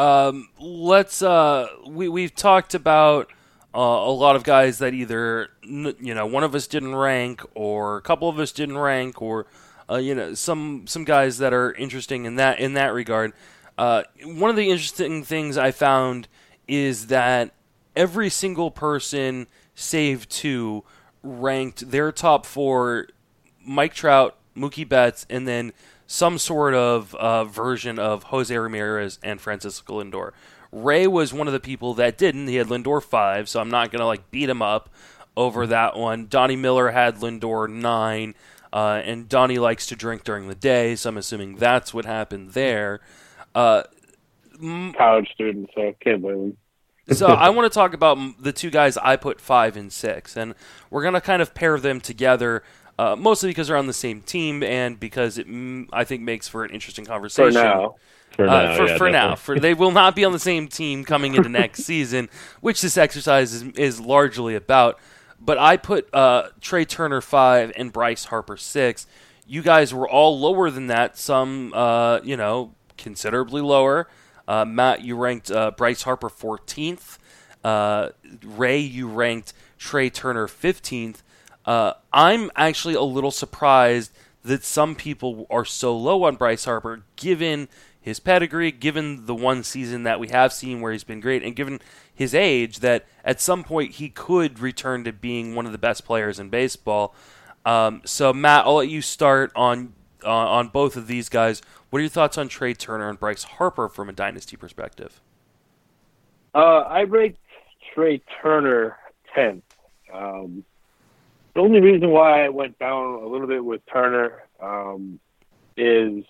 S1: We've talked about a lot of guys that either one of us didn't rank or a couple of us didn't rank or some guys that are interesting in that regard. One of the interesting things I found is that every single person save two ranked their top four: Mike Trout, Mookie Betts, and then some sort of version of Jose Ramirez and Francisco Lindor. Ray was one of the people that didn't. He had Lindor 5, so I'm not going to beat him up over that one. Donnie Miller had Lindor 9, and Donnie likes to drink during the day, so I'm assuming that's what happened there.
S4: College student, so can't blame him.
S1: So I want to talk about the two guys I put 5 and 6, and we're going to kind of pair them together, mostly because they're on the same team and because it, I think, makes for an interesting conversation.
S4: For
S1: now. They will not be on the same team coming into next season, which this exercise is largely about. But I put Trey Turner 5 and Bryce Harper 6. You guys were all lower than that, some considerably lower. Matt, you ranked Bryce Harper 14th. Ray, you ranked Trey Turner 15th. I'm actually a little surprised that some people are so low on Bryce Harper, given his pedigree, given the one season that we have seen where he's been great, and given his age, that at some point he could return to being one of the best players in baseball. So, Matt, I'll let you start on both of these guys. What are your thoughts on Trey Turner and Bryce Harper from a dynasty perspective?
S4: I ranked Trey Turner 10th. The only reason why I went down a little bit with Turner is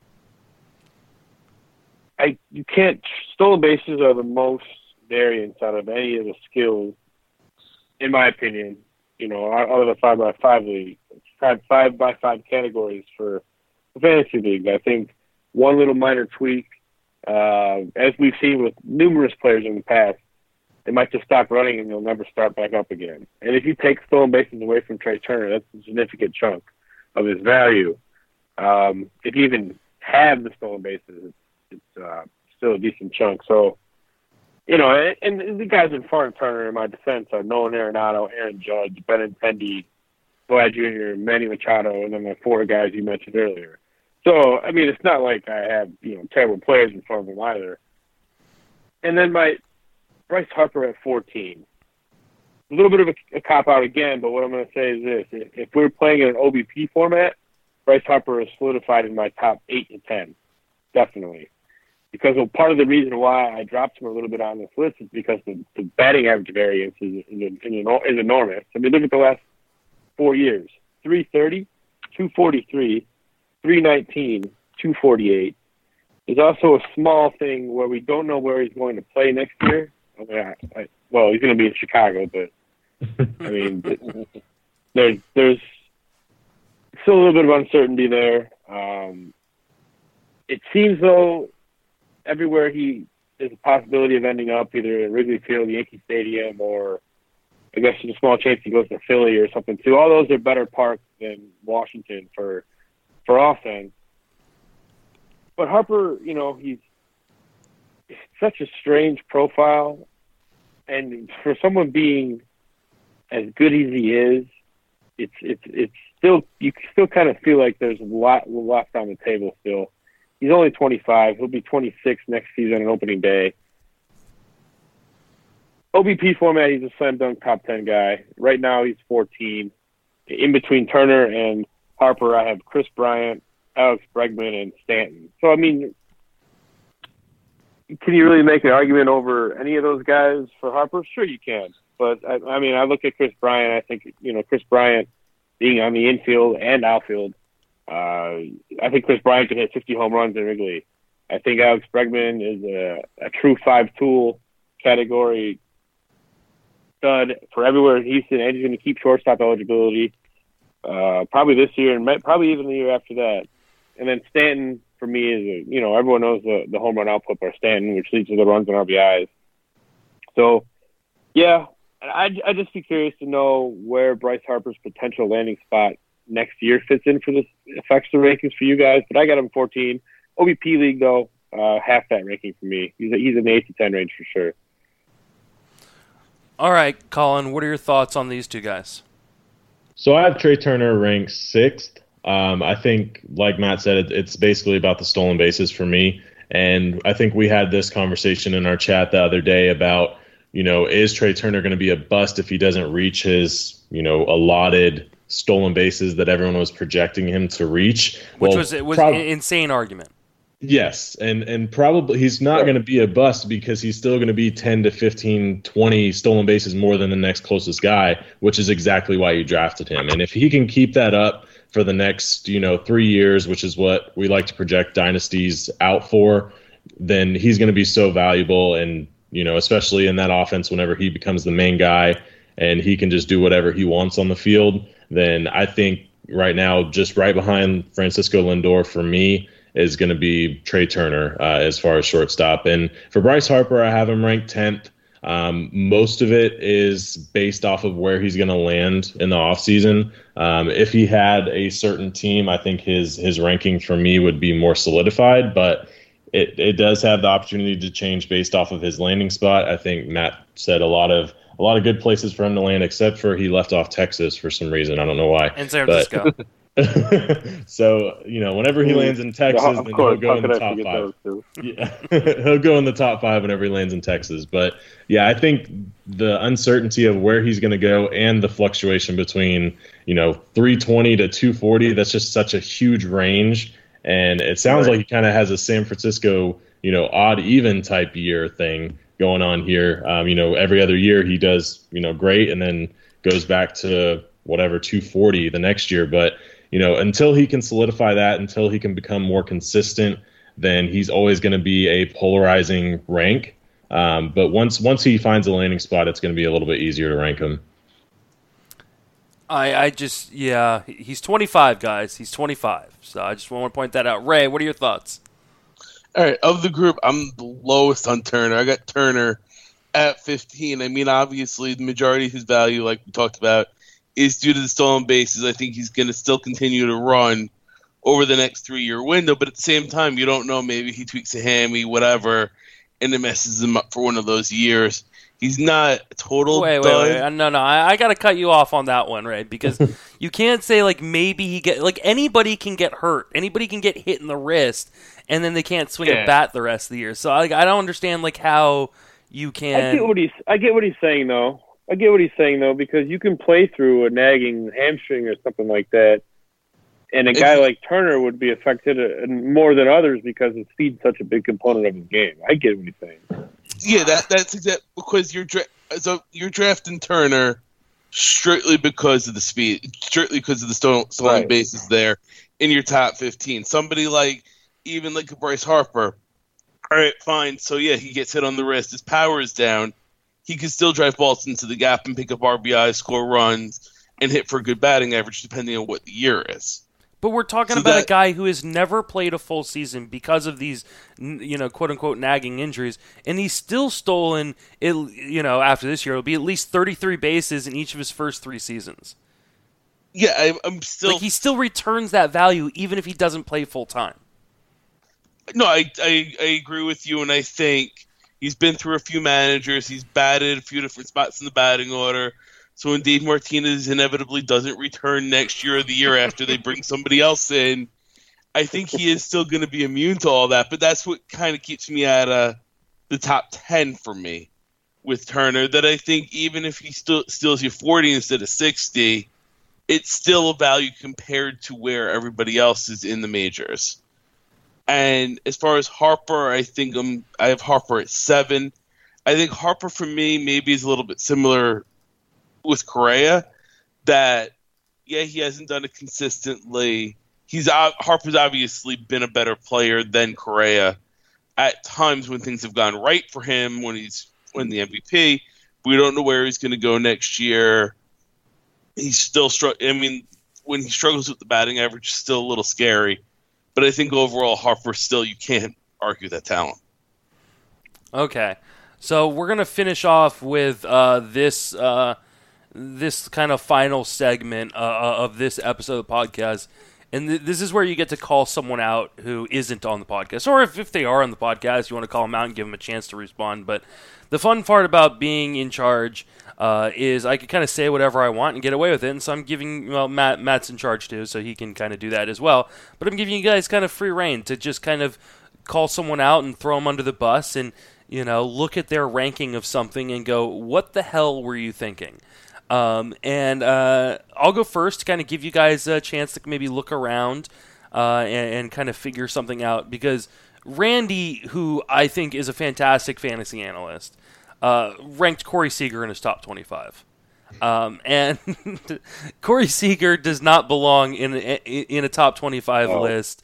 S4: stolen bases are the most variance out of any of the skills, in my opinion. Out of the 5x5 league, 5x5 categories for the fantasy league. I think one little minor tweak, as we've seen with numerous players in the past, they might just stop running and they'll never start back up again. And if you take stolen bases away from Trey Turner, that's a significant chunk of his value. If you even have the stolen bases, it's still a decent chunk. So, and the guys in front of Turner in my defense are Nolan Arenado, Aaron Judge, Benintendi, Vlad Jr., Manny Machado, and then the 4 guys you mentioned earlier. So, I mean, it's not like I have, terrible players in front of them either. And then my Bryce Harper at 14. A little bit of a cop-out again, but what I'm going to say is this. If we're playing in an OBP format, Bryce Harper is solidified in my top 8 to 10, definitely. Because part of the reason why I dropped him a little bit on this list is because the batting average variance is enormous. I mean, look at the last 4 years. 330, 243, 319, 248. There's also a small thing where we don't know where he's going to play next year. He's going to be in Chicago, but I mean, there's still a little bit of uncertainty there. It seems though everywhere there's a possibility of ending up either at Wrigley Field, Yankee Stadium, or I guess there's a small chance he goes to Philly or something too. All those are better parks than Washington for offense. But Harper, he's such a strange profile, and for someone being as good as he is, it's still, you still kind of feel like there's a lot left on the table still. He's only 25. He'll be 26 next season on opening day. OBP format, he's a slam dunk top 10 guy. Right now, he's 14. In between Turner and Harper, I have Chris Bryant, Alex Bregman, and Stanton. So, I mean, can you really make an argument over any of those guys for Harper? Sure you can. But, I look at Chris Bryant. I think, Chris Bryant being on the infield and outfield, I think Chris Bryant could hit 50 home runs in Wrigley. I think Alex Bregman is a true 5-tool category stud for everywhere in Houston, and he's going to keep shortstop eligibility probably this year and probably even the year after that. And then Stanton, for me, is everyone knows the home run output by Stanton, which leads to the runs and RBIs. So, yeah, I'd just be curious to know where Bryce Harper's potential landing spot next year fits in for this affects the rankings for you guys. But I got him 14. OBP league, though, half that ranking for me. He's in the 8 to 10 range for sure.
S1: All right, Colin, what are your thoughts on these two guys?
S3: So I have Trey Turner ranked 6th. I think, like Matt said, it's basically about the stolen bases for me. And I think we had this conversation in our chat the other day about, is Trey Turner going to be a bust if he doesn't reach his, allotted stolen bases that everyone was projecting him to reach.
S1: Which was an insane argument.
S3: Yes, and probably he's not going to be a bust because he's still going to be 10 to 15, 20 stolen bases more than the next closest guy, which is exactly why you drafted him. And if he can keep that up for the next, 3 years, which is what we like to project dynasties out for, then he's going to be so valuable. And, especially in that offense, whenever he becomes the main guy and he can just do whatever he wants on the field, then I think right now, just right behind Francisco Lindor for me, is going to be Trey Turner as far as shortstop. And for Bryce Harper, I have him ranked 10th. Most of it is based off of where he's going to land in the offseason. If he had a certain team, I think his ranking for me would be more solidified, but it does have the opportunity to change based off of his landing spot. I think Matt said a lot of good places for him to land, except for he left off Texas for some reason. I don't know why.
S1: And San Francisco.
S3: So, whenever he lands in Texas, then he'll go in the top 5. Yeah. He'll go in the top 5 whenever he lands in Texas. But, yeah, I think the uncertainty of where he's going to go and the fluctuation between, 320 to 240, that's just such a huge range. And it sounds like he kind of has a San Francisco, odd even type year thing going on here. Every other year he does, great and then goes back to whatever 240 the next year. But until he can solidify that, until he can become more consistent, then he's always going to be a polarizing rank. But once he finds a landing spot, it's going to be a little bit easier to rank him.
S1: He's 25, guys. He's 25. So I just want to point that out. Ray, what are your thoughts?
S2: All right, of the group, I'm the lowest on Turner. I got Turner at 15. I mean, obviously, the majority of his value, like we talked about, is due to the stolen bases. I think he's going to still continue to run over the next 3-year window, but at the same time, you don't know. Maybe he tweaks a hammy, whatever, and it messes him up for one of those years. He's not a total
S1: Wait. No. I got to cut you off on that one, Ray, because you can't say, maybe he anybody can get hurt. Anybody can get hit in the wrist, and then they can't swing a bat the rest of the year. So, I don't understand, how you can...
S4: I get what he's saying, though. Because you can play through a nagging hamstring or something like that, and a guy like Turner would be affected more than others because his speed's such a big component of his game. I get what he's saying.
S2: Yeah, that's exactly because you're drafting Turner strictly because of the speed, strictly because of the stolen bases there in your top 15. Somebody like a Bryce Harper, all right, fine. So yeah, he gets hit on the wrist. His power is down. He can still drive balls into the gap and pick up RBIs, score runs, and hit for a good batting average, depending on what the year is.
S1: But we're talking about a guy who has never played a full season because of these, quote-unquote nagging injuries, and he's still stolen, after this year, it'll be at least 33 bases in each of his first 3 seasons.
S2: Yeah, I'm still...
S1: he still returns that value even if he doesn't play full-time.
S2: No, I agree with you, and I think he's been through a few managers. He's batted a few different spots in the batting order. So when Dave Martinez inevitably doesn't return next year or the year after they bring somebody else in, I think he is still going to be immune to all that. But that's what kind of keeps me at the top 10 for me with Turner, that I think even if he still steals you 40 instead of 60, it's still a value compared to where everybody else is in the majors. And as far as Harper, I think I have Harper at 7. I think Harper for me maybe is a little bit similar with Correa, that he hasn't done it consistently. Harper's obviously been a better player than Correa at times when things have gone right for him, when he's won the MVP. We don't know where he's going to go next year. He's still when he struggles with the batting average, it's still a little scary. But I think overall, Harper still, you can't argue that talent.
S1: Okay, so we're going to finish off with this kind of final segment of this episode of the podcast. And this is where you get to call someone out who isn't on the podcast. Or if they are on the podcast, you want to call them out and give them a chance to respond. But the fun part about being in charge is I can kind of say whatever I want and get away with it. And so I'm giving, Matt's in charge too, so he can kind of do that as well. But I'm giving you guys kind of free reign to just kind of call someone out and throw them under the bus and, look at their ranking of something and go, what the hell were you thinking? And I'll go first to kind of give you guys a chance to maybe look around and kind of figure something out, because Randy, who I think is a fantastic fantasy analyst, ranked Corey Seager in his top 25. And Corey Seager does not belong in a top 25 list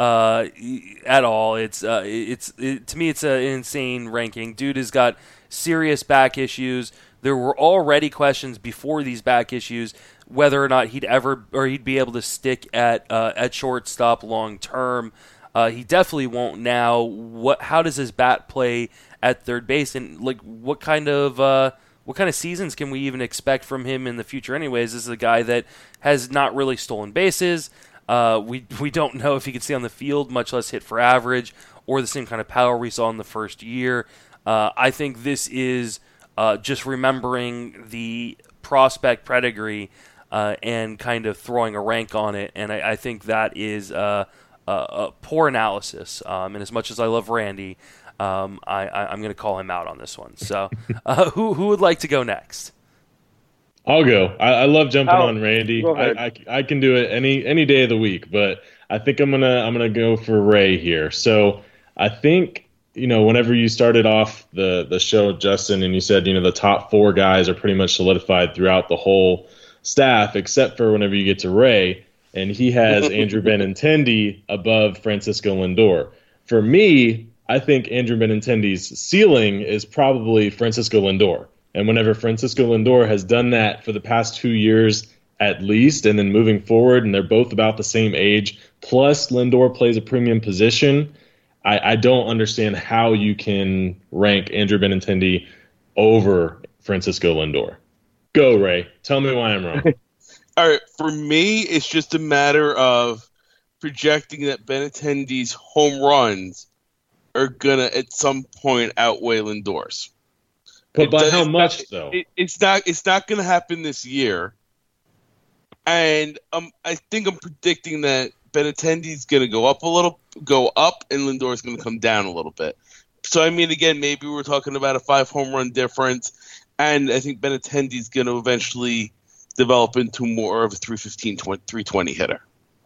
S1: at all. To me, it's an insane ranking. Dude has got serious back issues. There were already questions before these back issues whether or not he'd be able to stick at shortstop long term. He definitely won't now. How does his bat play at third base, and like what kind of seasons can we even expect from him in the future? Anyways, this is a guy that has not really stolen bases. We don't know if he can stay on the field, much less hit for average, or the same kind of power we saw in the first year. I think this is just remembering the prospect pedigree and kind of throwing a rank on it, and I think that is a poor analysis. And as much as I love Randy, I'm going to call him out on this one. So, who would like to go next?
S3: I'll go. I love jumping on Randy. I can do it any day of the week, but I think I'm gonna go for Ray here. So I think, whenever you started off the show, Justin, and you said the top 4 guys are pretty much solidified throughout the whole staff, except for whenever you get to Ray, and he has Andrew Benintendi above Francisco Lindor. For me, I think Andrew Benintendi's ceiling is probably Francisco Lindor. And whenever Francisco Lindor has done that for the past 2 years at least, and then moving forward, and they're both about the same age, plus Lindor plays a premium position, I don't understand how you can rank Andrew Benintendi over Francisco Lindor. Go, Ray. Tell me why I'm wrong.
S2: All right. For me, it's just a matter of projecting that Benintendi's home runs are going to at some point outweigh Lindor's.
S3: But by how much, though?
S2: It's not going to happen this year. And I think I'm predicting that Benintendi's going to go up, and Lindor's going to come down a little bit. So, I mean, again, maybe we're talking about a 5 home run difference, and I think Benintendi's going to eventually develop into more of a 315, 320 hitter.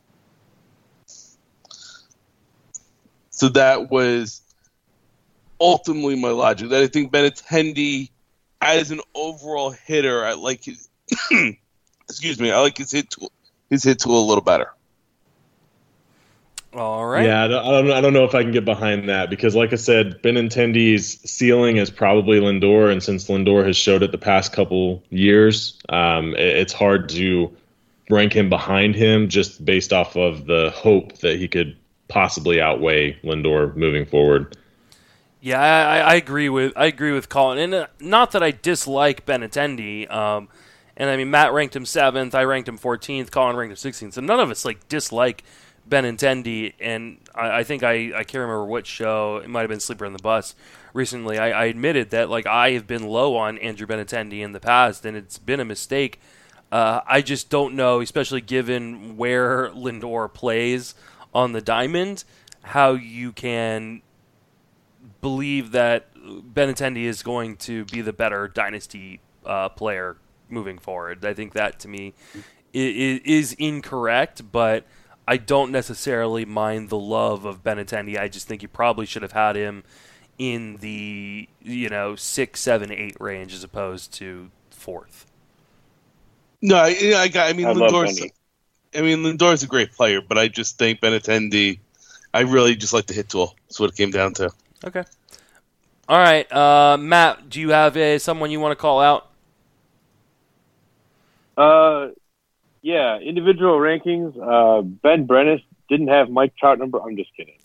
S2: So that was ultimately my logic. That I think Benintendi, as an overall hitter, I like his I like his hit tool a little better.
S1: All right.
S3: Yeah, I don't know if I can get behind that, because, like I said, Benintendi's ceiling is probably Lindor, and since Lindor has showed it the past couple years, it's hard to rank him behind him just based off of the hope that he could possibly outweigh Lindor moving forward.
S1: Yeah, I agree with Colin, and not that I dislike Benintendi. And I mean, Matt ranked him 7th, I ranked him 14th, Colin ranked him 16th. So none of us dislike Benintendi, and I think I can't remember what show, it might have been Sleeper on the Bus recently, I admitted that I have been low on Andrew Benintendi in the past, and it's been a mistake. I just don't know, especially given where Lindor plays on the diamond, how you can believe that Benintendi is going to be the better dynasty player moving forward. I think that, to me, is incorrect, but I don't necessarily mind the love of Benintendi. I just think you probably should have had him in the 6, 7, 8 range as opposed to 4th.
S2: No, Lindor's a great player, but I just think Benintendi, I really just like the hit tool. That's what it came down to.
S1: Okay. All right, Matt, do you have someone you want to call out?
S4: Yeah, individual rankings. Ben Brennis didn't have Mike Trout number. I'm just kidding.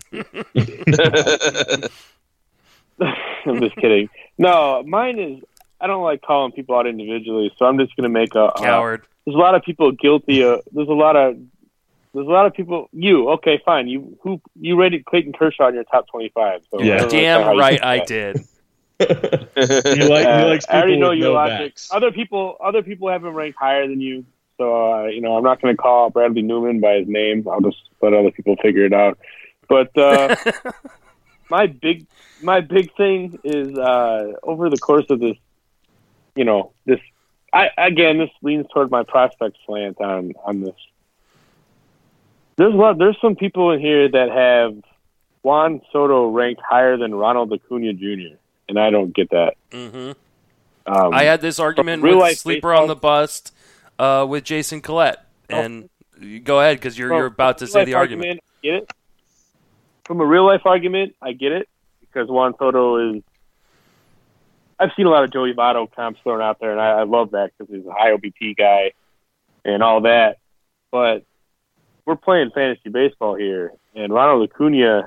S4: I'm just kidding. No, mine is, I don't like calling people out individually, so I'm just going to make a
S1: coward.
S4: There's a lot of people guilty. There's a lot of people. Okay, fine. You rated Clayton Kershaw in your top 25. So
S3: yeah,
S1: damn right I did.
S3: He likes people
S4: I already know
S3: with
S4: your
S3: no
S4: logic.
S3: backs.
S4: Other people have him ranked higher than you. So I'm not going to call Bradley Newman by his name. I'll just let other people figure it out. But my big thing is over the course of this Again, this leans toward my prospect slant on this. There's some people in here that have Juan Soto ranked higher than Ronald Acuna Jr., and I don't get that.
S1: Mm-hmm. I had this argument with Sleeper on the Bust with Jason Collette, and go ahead because you're about to say the argument.
S4: I get it. From a real life argument, I get it because Juan Soto is. I've seen a lot of Joey Votto comps thrown out there, and I love that because he's a high OBP guy and all that. But we're playing fantasy baseball here, and Ronald Acuna,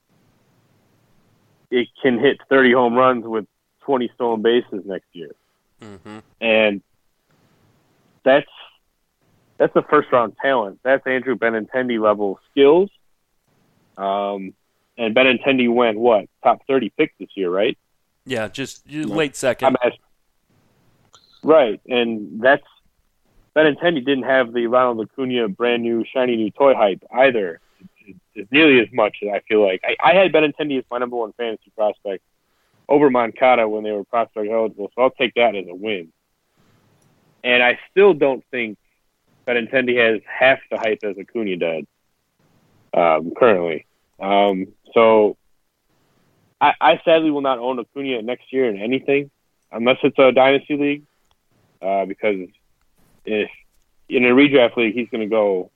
S4: it can hit 30 home runs with 20 stolen bases next year.
S1: Mm-hmm.
S4: And that's a first-round talent. That's Andrew Benintendi level skills. And Benintendi went, top 30 pick this year, right?
S1: Yeah, just late second.
S4: Right, and that's Benintendi didn't have the Ronald Acuna brand new shiny new toy hype either. It's nearly as much as I feel like. I had Benintendi as my number one fantasy prospect over Moncada when they were prospect eligible, so I'll take that as a win. And I still don't think Benintendi has half the hype as Acuna does currently. So I sadly will not own Acuna next year in anything, unless it's a dynasty league, because if in a redraft league he's going to go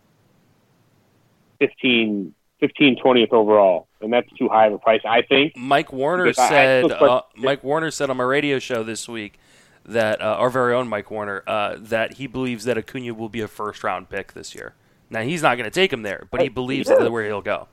S4: 20th overall, and that's too high of a price, I think.
S1: Mike Warner said on my radio show this week that our very own Mike Warner that he believes that Acuna will be a first-round pick this year. Now he's not going to take him there, but he believes that's where he'll go.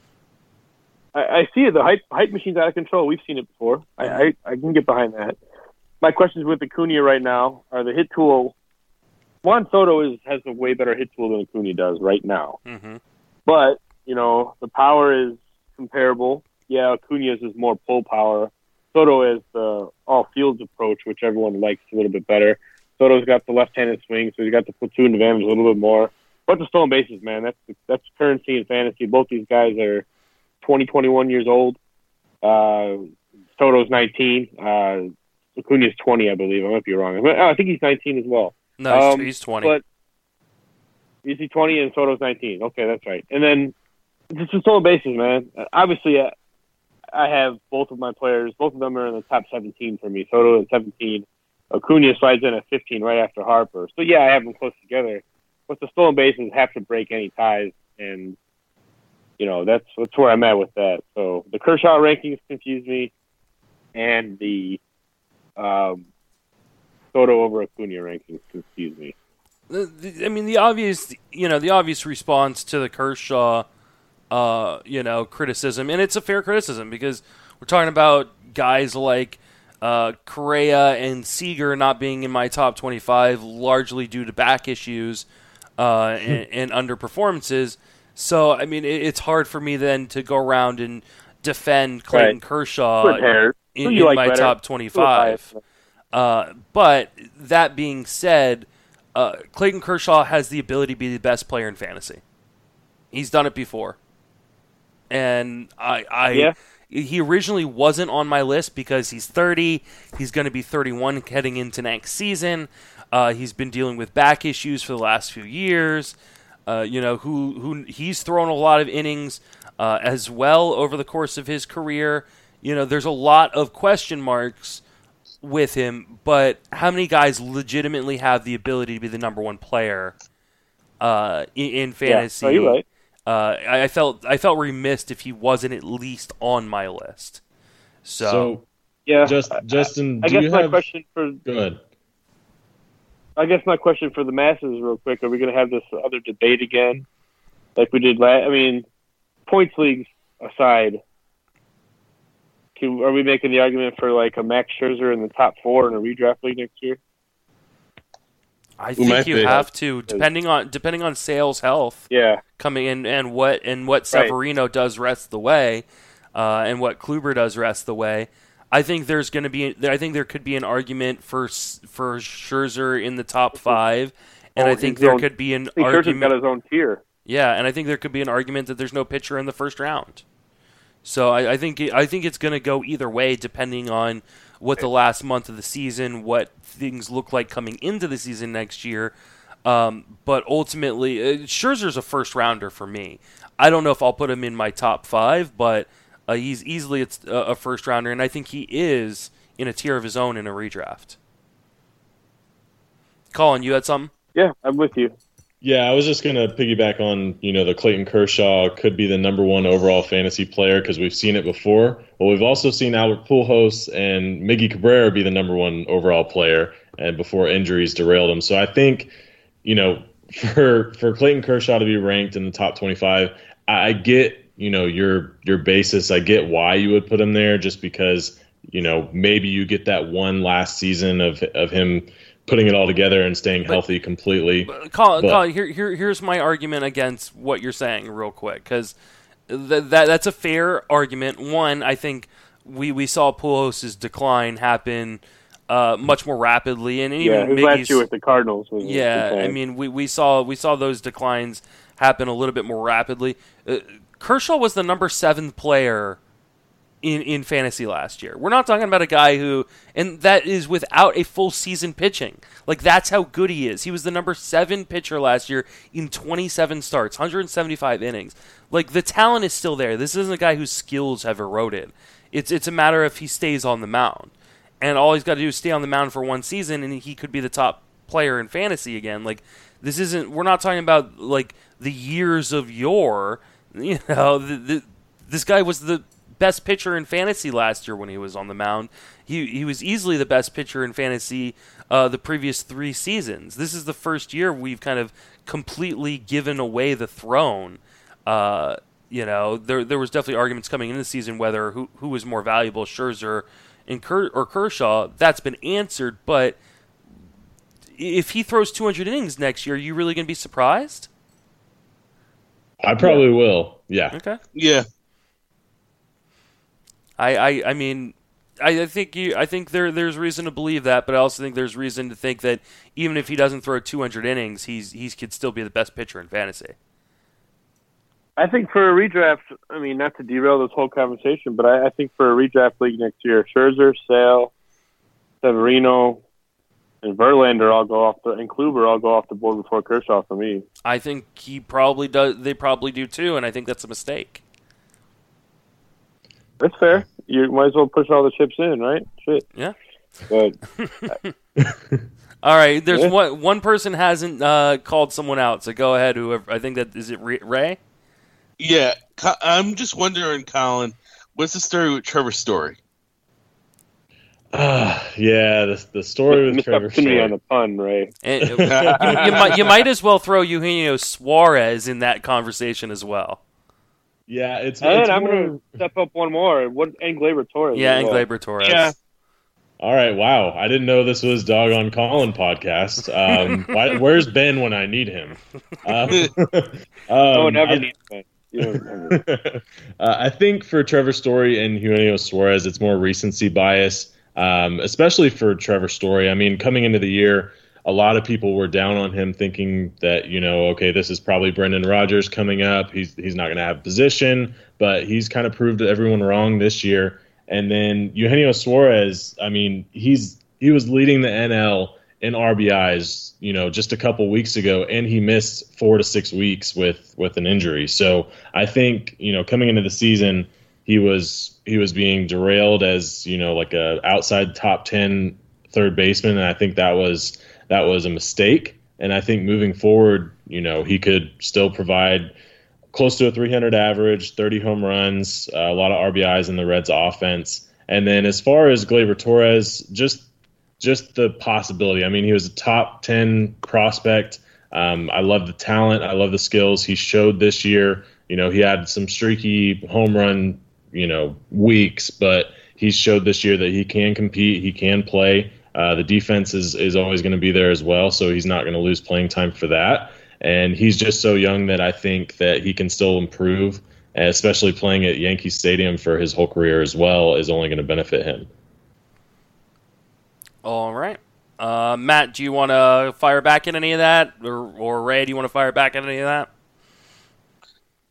S4: I see it. The hype machine's out of control. We've seen it before. I can get behind that. My questions with Acuna right now are the hit tool. Juan Soto has a way better hit tool than Acuna does right now.
S1: Mm-hmm.
S4: But, the power is comparable. Yeah, Acuna's is more pull power. Soto has the all-fields approach, which everyone likes a little bit better. Soto's got the left-handed swing, so he's got the platoon advantage a little bit more. But the stolen bases, man, that's currency in fantasy. Both these guys are 20, 21 years old. Soto's 19. Acuna's 20, I believe. I might be wrong. I think he's 19 as well.
S1: No, he's 20.
S4: But is he 20 and Soto's 19? Okay, that's right. And then just the stolen bases, man. Obviously, I have both of my players. Both of them are in the top 17 for me. Soto at 17. Acuna slides in at 15 right after Harper. So, yeah, I have them close together. But the stolen bases have to break any ties, and that's where I'm at with that. So the Kershaw rankings confuse me, and the Soto over Acuna rankings confuse me.
S1: The obvious response to the Kershaw, criticism, and it's a fair criticism because we're talking about guys like Correa and Seager not being in my top 25, largely due to back issues and underperformances. So, it's hard for me then to go around and defend Clayton Kershaw in my top 25. But that being said, Clayton Kershaw has the ability to be the best player in fantasy. He's done it before. And he originally wasn't on my list because he's 30. He's going to be 31 heading into next season. He's been dealing with back issues for the last few years. Who he's thrown a lot of innings as well over the course of his career. There's a lot of question marks with him, but how many guys legitimately have the ability to be the number one player in fantasy?
S4: Yeah, you're right.
S1: I felt remiss if he wasn't at least on my list. So
S3: yeah, Justin,
S4: I guess my question for
S3: go ahead.
S4: I guess my question for the masses, real quick: are we going to have this other debate again, like we did last? Points leagues aside, are we making the argument for like a Max Scherzer in the top 4 in a redraft league next year?
S1: I think you have to, depending on Sale's health.
S4: Yeah,
S1: coming in and what Severino does rest of the way, and what Kluber does rest of the way. I think there could be an argument for Scherzer in the top 5, and I think there could be an argument.
S4: Scherzer's got his own tier.
S1: Yeah, and I think there could be an argument that there's no pitcher in the first round. So I think it's going to go either way, depending on what the last month of the season, what things look like coming into the season next year. But ultimately, Scherzer's a first rounder for me. I don't know if I'll put him in my top 5, but he's easily a first rounder, and I think he is in a tier of his own in a redraft. Colin, you had something?
S4: Yeah, I'm with you.
S3: Yeah, I was just going to piggyback on, the Clayton Kershaw could be the number 1 overall fantasy player because we've seen it before. Well, we've also seen Albert Pujols and Miggy Cabrera be the number 1 overall player and before injuries derailed him. So I think, for Clayton Kershaw to be ranked in the top 25, I get, your basis. I get why you would put him there just because, maybe you get that one last season of him putting it all together and staying healthy completely.
S1: Colin, here's my argument against what you're saying real quick, because that's a fair argument. One, I think we saw Pujols' decline happen much more rapidly, and even
S4: his last year with the Cardinals was
S1: I mean, we saw those declines happen a little bit more rapidly. Kershaw was the number 7 player in fantasy last year. We're not talking about a guy who, and that is without a full season pitching. Like, that's how good he is. He was the number 7 pitcher last year in 27 starts, 175 innings. Like, the talent is still there. This isn't a guy whose skills have eroded. It's a matter of he stays on the mound. And all he's got to do is stay on the mound for one season, and he could be the top player in fantasy again. Like, we're not talking about, like, the years of yore. This guy was the best pitcher in fantasy last year when he was on the mound. He was easily the best pitcher in fantasy the previous 3 seasons. This is the first year we've kind of completely given away the throne. There was definitely arguments coming into the season whether who was more valuable, Scherzer or Kershaw. That's been answered, but if he throws 200 innings next year, are you really going to be surprised?
S3: I probably will. Yeah.
S1: Okay.
S2: Yeah.
S1: I mean, I think there's reason to believe that, but I also think there's reason to think that even if he doesn't throw 200 innings, he could still be the best pitcher in fantasy.
S4: I think for a redraft, I mean, not to derail this whole conversation, but I think for a redraft league next year, Scherzer, Sale, Severino, and Verlander and Kluber all go off the board before Kershaw for me. I
S1: think he probably does. They probably do too, and I think that's a mistake.
S4: That's fair. You might as well push all the chips in, right? Shit.
S1: Yeah.
S4: But
S1: all right. There's one person hasn't called someone out, so go ahead. Whoever. I think that is it. Ray.
S2: Yeah, I'm just wondering, Colin, what's the story with Trevor Story?
S3: The story with Trevor Story.
S4: On the pun, Ray.
S1: And, you might as well throw Eugenio Suarez in that conversation as well.
S3: Yeah, it's
S4: I'm going to step up one more. And Gleyber Torres.
S1: Yeah, and Gleyber Torres.
S2: Yeah.
S3: All right, wow. I didn't know this was Doggone Colin podcast. Where's Ben when I need him?
S4: Never needs Ben.
S3: I think for Trevor Story and Eugenio Suarez, it's more recency bias, especially for Trevor Story. I mean, coming into the year, a lot of people were down on him thinking that, okay, this is probably Brendan Rodgers coming up. He's not going to have position, but he's kind of proved everyone wrong this year. And then Eugenio Suarez, I mean, he was leading the NL in RBIs, just a couple weeks ago, and he missed 4 to 6 weeks with an injury. So I think, coming into the season, he was being derailed as, like a outside top 10 third baseman, and I think that was a mistake. And I think moving forward, he could still provide close to a 300 average, 30 home runs, a lot of RBIs in the Reds offense. And then as far as Gleyber Torres, just the possibility. I mean, he was a top 10 prospect. I love the talent. I love the skills he showed this year. He had some streaky home run, weeks, but he showed this year that he can compete. He can play. The defense is always going to be there as well, so he's not going to lose playing time for that. And he's just so young that I think that he can still improve, especially playing at Yankee Stadium for his whole career as well is only going to benefit him.
S1: All right. Matt, do you want to fire back at any of that? Or Ray, do you want to fire back at any of that?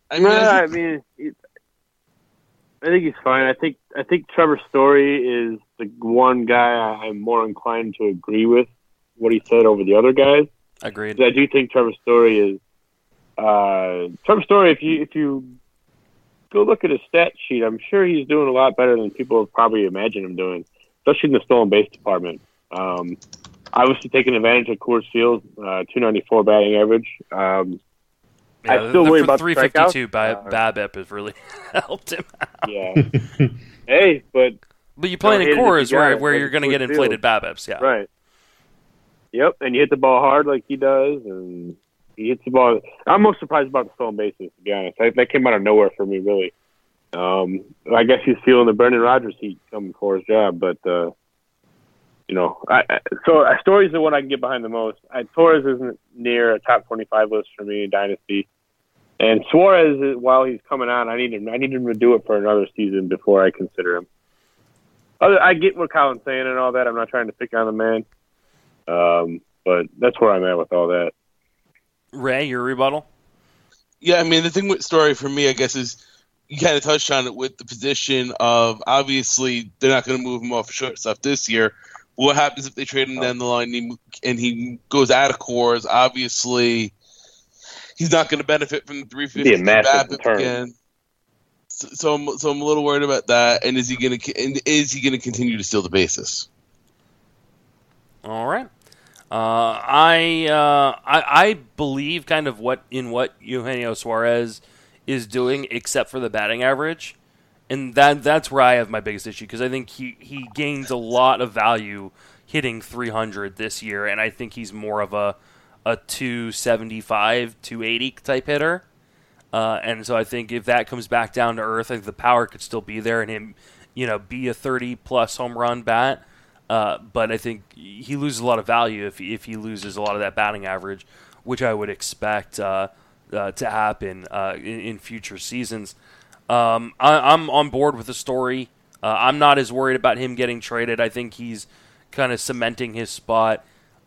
S4: I think he's fine. I think Trevor Story is the one guy I'm more inclined to agree with what he said over the other guys.
S1: Agreed.
S4: I do think Trevor Story is Trevor Story. If you go look at his stat sheet, I'm sure he's doing a lot better than people have probably imagined him doing, especially in the stolen base department. Obviously taking advantage of Coors Field, 294 batting average. I still worry about
S1: 352 by BABIP has really helped him out.
S4: Yeah. Hey, but
S1: you're playing in Coors where you're going to get inflated BABIPs, yeah.
S4: Right. Yep, and you hit the ball hard like he does, and he hits the ball. I'm most surprised about the stolen bases, to be honest. That came out of nowhere for me, really. I guess he's feeling the Brendan Rodgers heat coming for his job, but Story's the one I can get behind the most. Torres isn't near a top 25 list for me in Dynasty. And Suarez, while he's coming on, I need him to do it for another season before I consider him. I get what Colin's saying and all that. I'm not trying to pick on the man. But that's where I'm at with all that.
S1: Ray, your rebuttal?
S2: Yeah, I mean, the thing with Story for me, I guess, is you kind of touched on it with the position of, obviously, they're not going to move him off shortstop this year. What happens if they trade him down the line and he goes out of Coors? Obviously, he's not going to benefit from the 350 BABIP again. So I'm a little worried about that. And is he going to continue to steal the bases?
S1: All right. I believe kind of what Eugenio Suarez is doing, except for the batting average, and that's where I have my biggest issue, because I think he gains a lot of value hitting 300 this year, and I think he's more of a 275, 280 type hitter. And so I think if that comes back down to earth, I think the power could still be there and him, be a 30-plus home run bat. But I think he loses a lot of value if he loses a lot of that batting average, which I would expect to happen in future seasons. I'm on board with the Story. I'm not as worried about him getting traded. I think he's kind of cementing his spot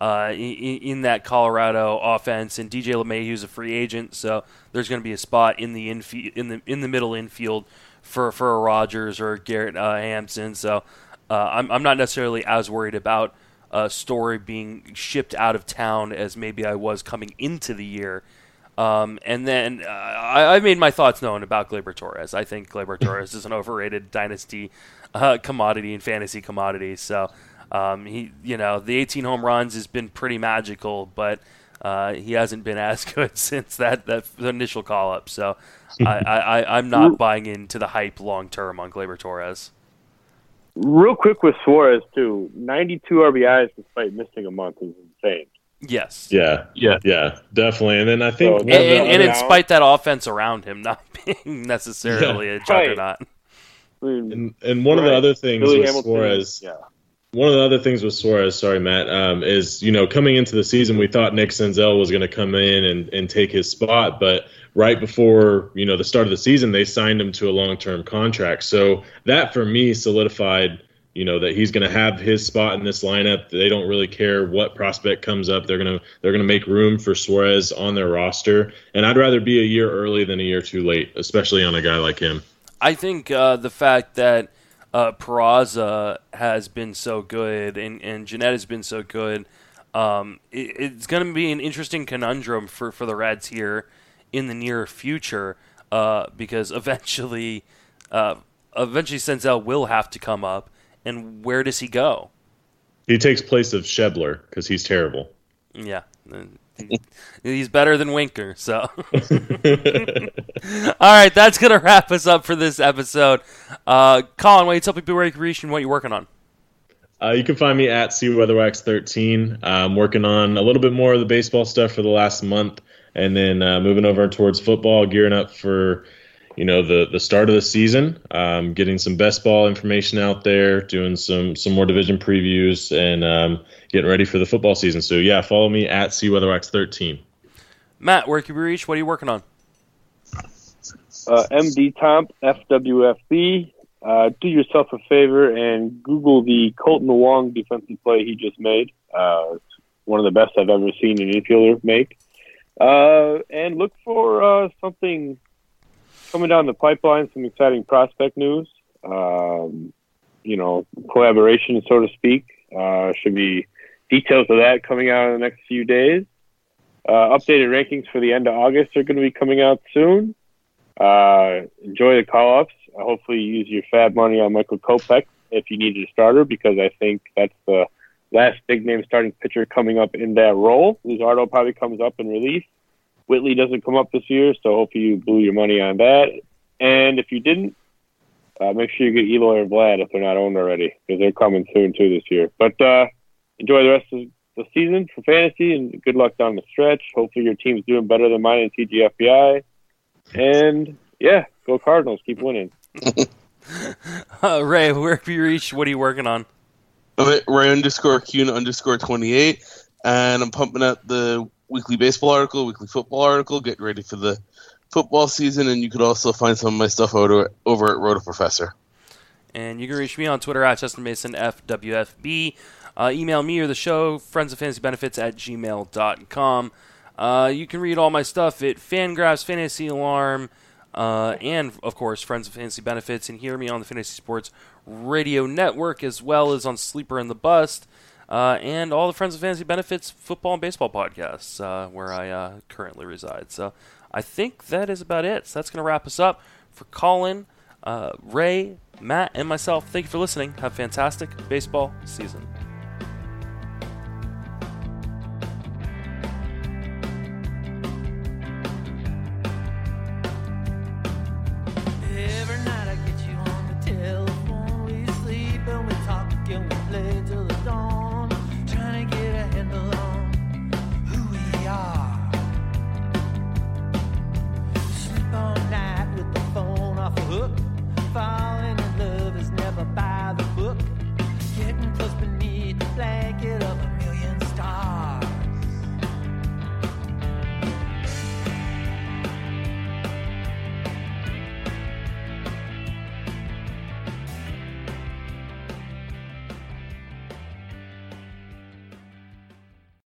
S1: in that Colorado offense, and DJ LeMahieu is a free agent, so there's going to be a spot in the in the middle infield for a Rogers or Garrett Hampson. So I'm not necessarily as worried about Story being shipped out of town as maybe I was coming into the year. And then I made my thoughts known about Gleyber Torres. I think Gleyber Torres is an overrated dynasty commodity and fantasy commodity. So the 18 home runs has been pretty magical, but he hasn't been as good since the initial call up. So I'm not buying into the hype long term on Gleyber Torres.
S4: Real quick with Suarez too, 92 RBIs despite missing a month is insane.
S1: Yes.
S3: Yeah, definitely. And then I think,
S1: and in spite that offense around him not being necessarily a juggernaut.
S3: And one of the other things
S4: Billy
S3: with
S4: Hamilton,
S3: Suarez,
S4: yeah.
S3: One of the other things with Suarez, sorry, Matt, is, coming into the season, we thought Nick Senzel was going to come in and take his spot. But right before, the start of the season, they signed him to a long-term contract. So that, for me, solidified, that he's going to have his spot in this lineup. They don't really care what prospect comes up. They're going to make room for Suarez on their roster. And I'd rather be a year early than a year too late, especially on a guy like him.
S1: I think the fact that Peraza has been so good and Jeanette has been so good, it's going to be an interesting conundrum for the Reds here in the near future, because eventually Senzel will have to come up, and where does he go?
S3: He takes place of Schebler because he's terrible.
S1: Yeah. He's better than Winker, so. All right, that's going to wrap us up for this episode. Colin, why don't you tell people where you can reach and what you're working on?
S3: You can find me at CWeatherwax13. I'm working on a little bit more of the baseball stuff for the last month, and then moving over towards football, gearing up for the start of the season, getting some best ball information out there, doing some more division previews, and getting ready for the football season. So, yeah, follow me at CWeatherwax13.
S1: Matt, where can we reach? What are you working on?
S4: MD Tomp, FWFB. Do yourself a favor and Google the Colton Wong defensive play he just made. It's one of the best I've ever seen an infielder make. And look for something coming down the pipeline, some exciting prospect news. collaboration, so to speak. Should be details of that coming out in the next few days. Updated rankings for the end of August are going to be coming out soon. Enjoy the call-ups. Hopefully you use your fab money on Michael Kopech if you needed a starter, because I think that's the last big-name starting pitcher coming up in that role. Luzardo probably comes up in relief. Whitley doesn't come up this year, so hopefully you blew your money on that. And if you didn't, make sure you get Eloy or Vlad if they're not owned already, because they're coming soon too this year. But enjoy the rest of the season for fantasy, and good luck down the stretch. Hopefully your team's doing better than mine in TGFBI. And, yeah, go Cardinals. Keep winning.
S1: Ray, where have you reached? What are you working on?
S2: I'm at Ray_Kuhn_28, and I'm pumping out the weekly baseball article, weekly football article, getting ready for the football season, and you could also find some of my stuff over at Roto Professor.
S1: And you can reach me on Twitter at Justin Mason FWFB. Email me or the show, friendsoffantasybenefits@gmail.com. You can read all my stuff at Fangraphs, Fantasy Alarm, and, of course, Friends of Fantasy Benefits, and hear me on the Fantasy Sports Radio Network, as well as on Sleeper and the Bust, and all the Friends of Fantasy Benefits football and baseball podcasts, where I currently reside. So I think that is about it. So that's going to wrap us up. For Colin, Ray, Matt, and myself, thank you for listening. Have a fantastic baseball season.